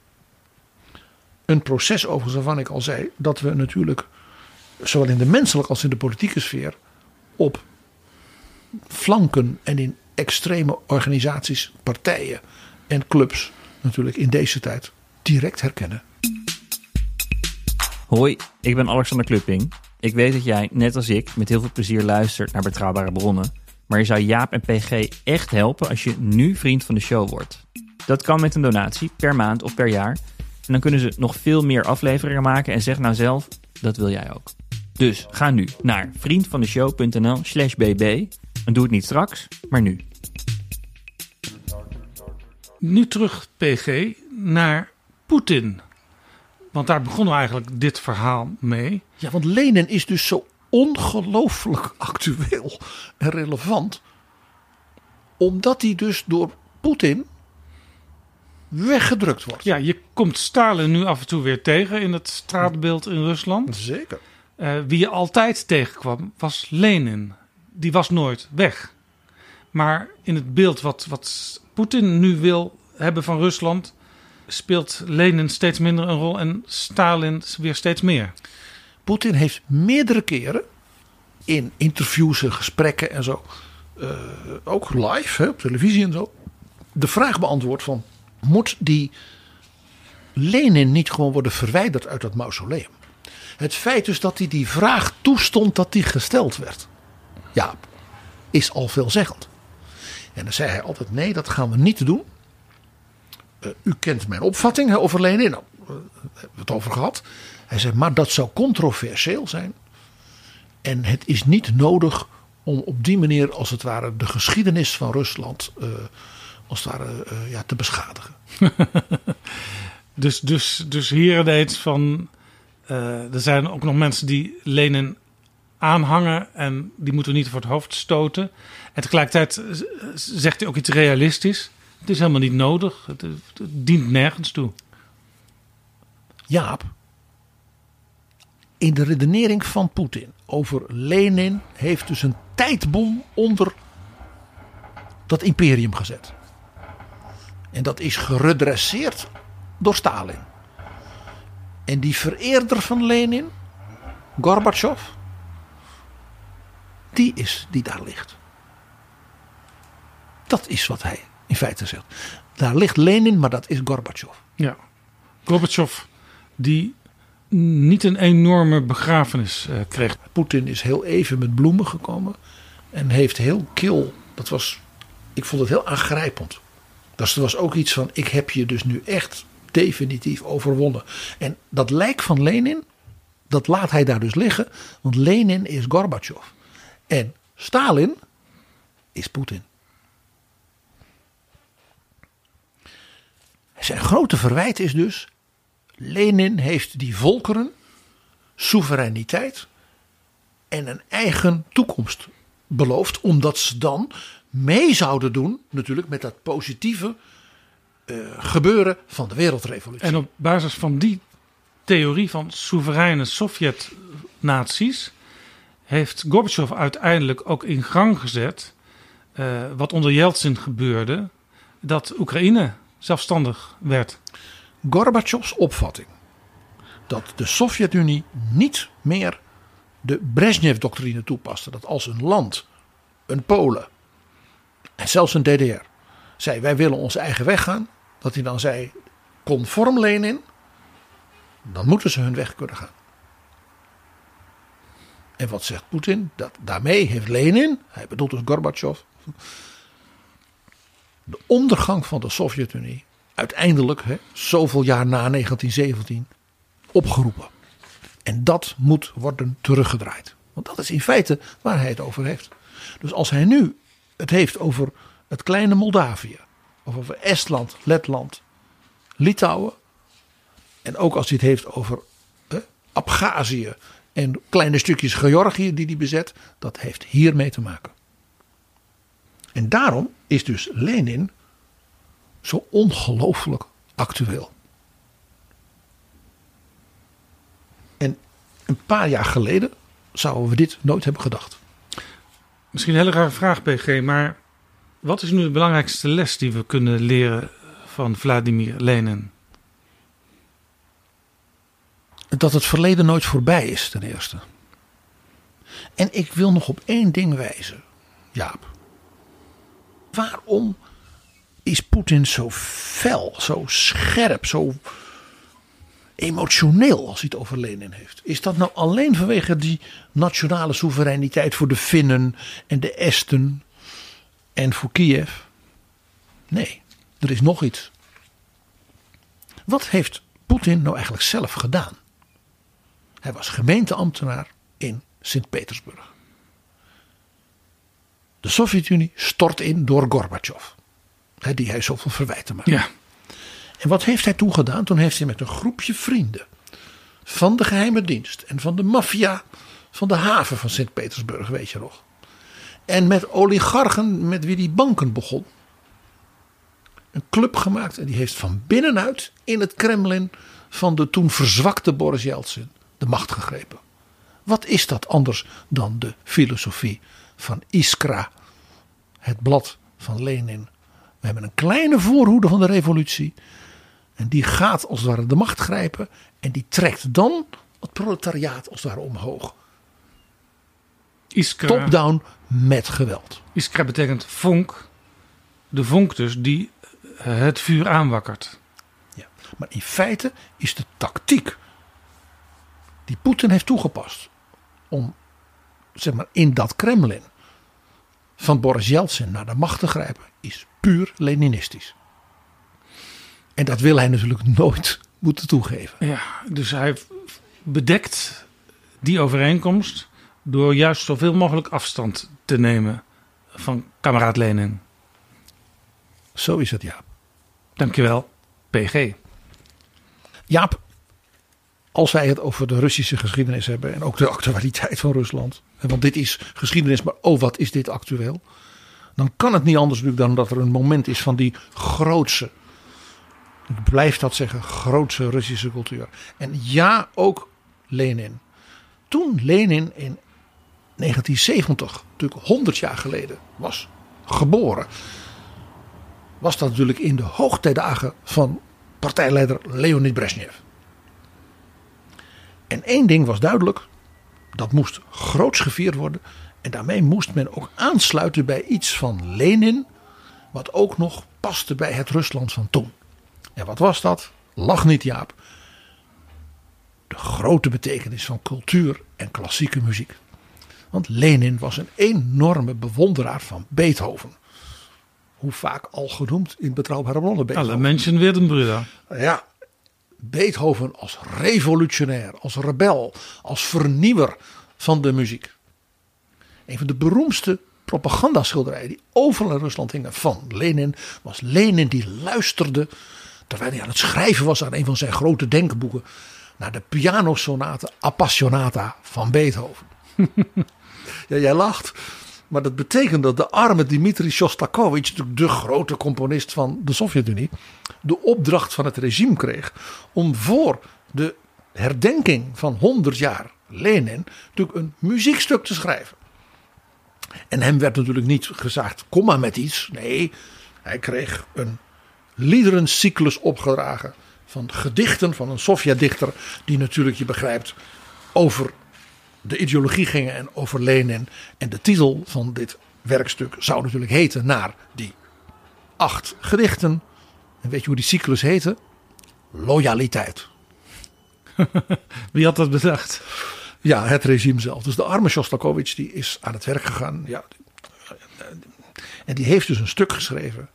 Een proces overigens waarvan ik al zei dat we natuurlijk zowel in de menselijke als in de politieke sfeer op flanken en in extreme organisaties, partijen en clubs natuurlijk in deze tijd direct herkennen. Hoi, ik ben Alexander Klupping. Ik weet dat jij, net als ik, met heel veel plezier luistert naar Betrouwbare Bronnen. Maar je zou Jaap en P G echt helpen als je nu vriend van de show wordt. Dat kan met een donatie per maand of per jaar. En dan kunnen ze nog veel meer afleveringen maken. En zeg nou zelf, dat wil jij ook. Dus ga nu naar vriendvandeshow.nl slash bb. En doe het niet straks, maar nu. Nu terug, P G, naar Poetin. Want daar begonnen we eigenlijk dit verhaal mee. Ja, want Lenin is dus zo ongelooflijk actueel en relevant. Omdat hij dus door Poetin weggedrukt wordt. Ja, je komt Stalin nu af en toe weer tegen in het straatbeeld in Rusland. Zeker. Uh, wie je altijd tegenkwam was Lenin. Die was nooit weg. Maar in het beeld wat, wat Poetin nu wil hebben van Rusland, speelt Lenin steeds minder een rol en Stalin weer steeds meer. Poetin heeft meerdere keren in interviews en gesprekken en zo uh, ook live hè, op televisie en zo, de vraag beantwoord van, moet die Lenin niet gewoon worden verwijderd uit dat mausoleum? Het feit dus dat hij die vraag toestond dat die gesteld werd, ja, is al veelzeggend. En dan zei hij altijd, nee, dat gaan we niet doen. Uh, u kent mijn opvatting hè, over Lenin. Nou, uh, daar hebben we het over gehad. Hij zei, maar dat zou controversieel zijn. En het is niet nodig om op die manier, als het ware, de geschiedenis van Rusland uh, als het ware, uh, ja, te beschadigen. dus, dus, dus hier ineens van, uh, er zijn ook nog mensen die Lenin aanhangen en die moeten we niet voor het hoofd stoten. En tegelijkertijd zegt hij ook iets realistisch. Het is helemaal niet nodig. Het, het dient nergens toe. Jaap, in de redenering van Poetin over Lenin heeft dus een tijdbom onder dat imperium gezet. En dat is geredresseerd door Stalin. En die vereerder van Lenin, Gorbachev, die is die daar ligt. Dat is wat hij in feite zegt. Daar ligt Lenin, maar dat is Gorbachev. Ja, Gorbachev die niet een enorme begrafenis uh, kreeg. Poetin is heel even met bloemen gekomen en heeft heel kil. Dat was, ik vond het heel aangrijpend. Dus er was ook iets van, ik heb je dus nu echt definitief overwonnen. En dat lijk van Lenin, dat laat hij daar dus liggen. Want Lenin is Gorbachev. En Stalin is Poetin. Zijn grote verwijt is dus, Lenin heeft die volkeren soevereiniteit en een eigen toekomst beloofd. Omdat ze dan mee zouden doen natuurlijk met dat positieve uh, gebeuren van de wereldrevolutie. En op basis van die theorie van soevereine Sovjet-naties heeft Gorbachev uiteindelijk ook in gang gezet uh, wat onder Yeltsin gebeurde, dat Oekraïne zelfstandig werd. Gorbachevs opvatting dat de Sovjet-Unie niet meer de Brezhnev-doctrine toepaste. Dat als een land, een Polen en zelfs een D D R zei, wij willen onze eigen weg gaan. Dat hij dan zei, conform Lenin, dan moeten ze hun weg kunnen gaan. En wat zegt Poetin? Dat daarmee heeft Lenin, hij bedoelt dus Gorbachev, de ondergang van de Sovjet-Unie uiteindelijk, hè, zoveel jaar na negentien zeventien, opgeroepen. En dat moet worden teruggedraaid. Want dat is in feite waar hij het over heeft. Dus als hij nu het heeft over het kleine Moldavië, of over Estland, Letland, Litouwen, en ook als hij het heeft over eh, Abhazie en kleine stukjes Georgië die hij bezet, dat heeft hiermee te maken. En daarom is dus Lenin zo ongelooflijk actueel. En een paar jaar geleden zouden we dit nooit hebben gedacht. Misschien een hele rare vraag, P G, maar wat is nu de belangrijkste les die we kunnen leren van Vladimir Lenin? Dat het verleden nooit voorbij is, ten eerste. En ik wil nog op één ding wijzen, Jaap. Waarom is Poetin zo fel, zo scherp, zo emotioneel als hij het over Lenin heeft? Is dat nou alleen vanwege die nationale soevereiniteit voor de Finnen en de Esten en voor Kiev? Nee, er is nog iets. Wat heeft Poetin nou eigenlijk zelf gedaan? Hij was gemeenteambtenaar in Sint-Petersburg. De Sovjet-Unie stort in door Gorbachev. Die hij zoveel verwijten maakt. Ja. En wat heeft hij toen gedaan? Toen heeft hij met een groepje vrienden van de geheime dienst en van de maffia van de haven van Sint-Petersburg, weet je nog. En met oligarchen met wie die banken begon. Een club gemaakt en die heeft van binnenuit in het Kremlin van de toen verzwakte Boris Yeltsin de macht gegrepen. Wat is dat anders dan de filosofie van Iskra, het blad van Lenin? We hebben een kleine voorhoede van de revolutie. En die gaat als het ware de macht grijpen. En die trekt dan het proletariaat als het ware omhoog. Iskra, top-down met geweld. Iskra betekent vonk. De vonk dus die het vuur aanwakkert. Ja, maar in feite is de tactiek die Poetin heeft toegepast om, zeg maar, in dat Kremlin van Boris Yeltsin naar de macht te grijpen, is puur Leninistisch. En dat wil hij natuurlijk nooit moeten toegeven. Ja, dus hij bedekt die overeenkomst door juist zoveel mogelijk afstand te nemen van kameraad Lenin. Zo is het, Jaap. Dankjewel, P G. Jaap, als wij het over de Russische geschiedenis hebben en ook de actualiteit van Rusland, want dit is geschiedenis, maar oh wat is dit actueel, dan kan het niet anders natuurlijk dan dat er een moment is van die grootse, ik blijf dat zeggen, grootse Russische cultuur. En ja, ook Lenin. Toen Lenin in negentien zeventig, natuurlijk honderd jaar geleden, was geboren, was dat natuurlijk in de hoogtijdagen van partijleider Leonid Brezhnev. En één ding was duidelijk, dat moest groots gevierd worden. En daarmee moest men ook aansluiten bij iets van Lenin, wat ook nog paste bij het Rusland van toen. En wat was dat? Lach niet, Jaap. De grote betekenis van cultuur en klassieke muziek. Want Lenin was een enorme bewonderaar van Beethoven. Hoe vaak al genoemd in Betrouwbare Bronnen. Beethoven. Alle mensen werden broeder. Ja, Beethoven als revolutionair, als rebel, als vernieuwer van de muziek. Een van de beroemdste propagandaschilderijen die overal in Rusland hingen van Lenin was Lenin die luisterde, terwijl hij aan het schrijven was aan een van zijn grote denkboeken, naar de pianosonate Appassionata van Beethoven. Ja, jij lacht. Maar dat betekent dat de arme Dmitri Shostakovich, natuurlijk de grote componist van de Sovjet-Unie, de opdracht van het regime kreeg om voor de herdenking van honderd jaar Lenin natuurlijk een muziekstuk te schrijven. En hem werd natuurlijk niet gezegd, kom maar met iets. Nee, hij kreeg een liederencyclus opgedragen van gedichten van een Sovjet-dichter die natuurlijk, je begrijpt, over de ideologie gingen en over Lenin. En de titel van dit werkstuk zou natuurlijk heten naar die acht gedichten. En weet je hoe die cyclus heette? Loyaliteit. Wie had dat bedacht? Ja, het regime zelf. Dus de arme Shostakovich die is aan het werk gegaan. Ja, en die heeft dus een stuk geschreven.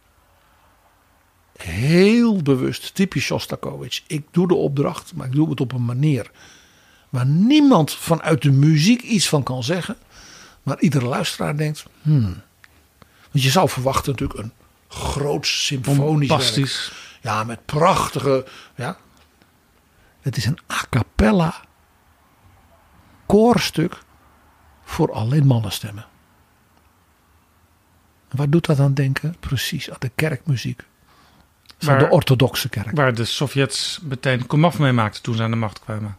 Heel bewust, typisch Shostakovich. Ik doe de opdracht, maar ik doe het op een manier waar niemand vanuit de muziek iets van kan zeggen. Maar iedere luisteraar denkt, hmm. Want je zou verwachten natuurlijk een groot symfonisch werk. Ja, met prachtige, ja. Het is een a cappella koorstuk voor alleen mannenstemmen. En waar doet dat aan denken? Precies aan de kerkmuziek van waar, de orthodoxe kerk. Waar de Sovjets meteen komaf mee maakten toen ze aan de macht kwamen.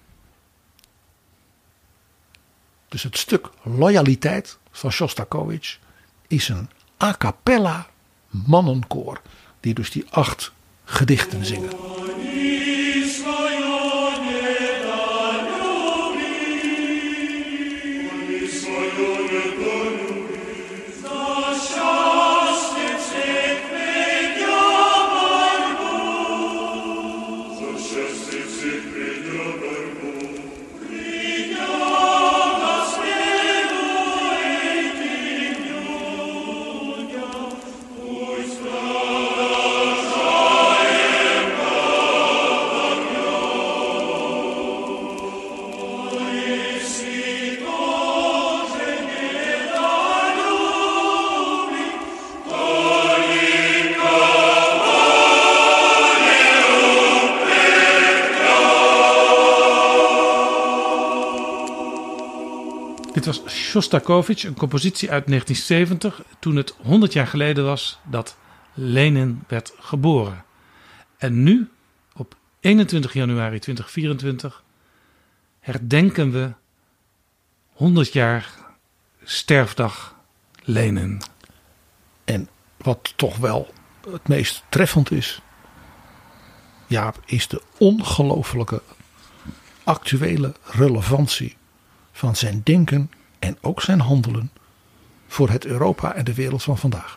Dus het stuk Loyaliteit van Shostakovich is een a cappella mannenkoor die dus die acht gedichten zingen. Dit was Shostakovich, een compositie uit negentien zeventig, toen het honderd jaar geleden was dat Lenin werd geboren. En nu, op eenentwintig januari tweeduizend vierentwintig, herdenken we honderd jaar sterfdag Lenin. En wat toch wel het meest treffend is, Jaap, is de ongelooflijke actuele relevantie van zijn denken en ook zijn handelen voor het Europa en de wereld van vandaag.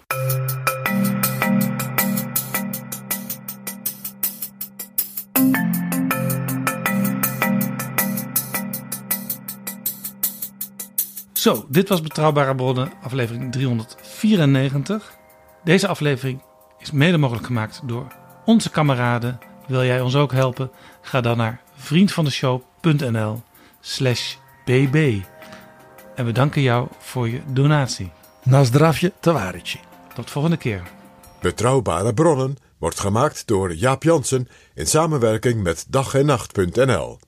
Zo, dit was Betrouwbare Bronnen, aflevering driehonderdvierennegentig. Deze aflevering is mede mogelijk gemaakt door onze kameraden. Wil jij ons ook helpen? Ga dan naar vriendvandeshow.nl slash bb. En we danken jou voor je donatie. Na zdravje, tavarici. Tot volgende keer. Betrouwbare Bronnen wordt gemaakt door Jaap Jansen in samenwerking met dag en nacht punt n l.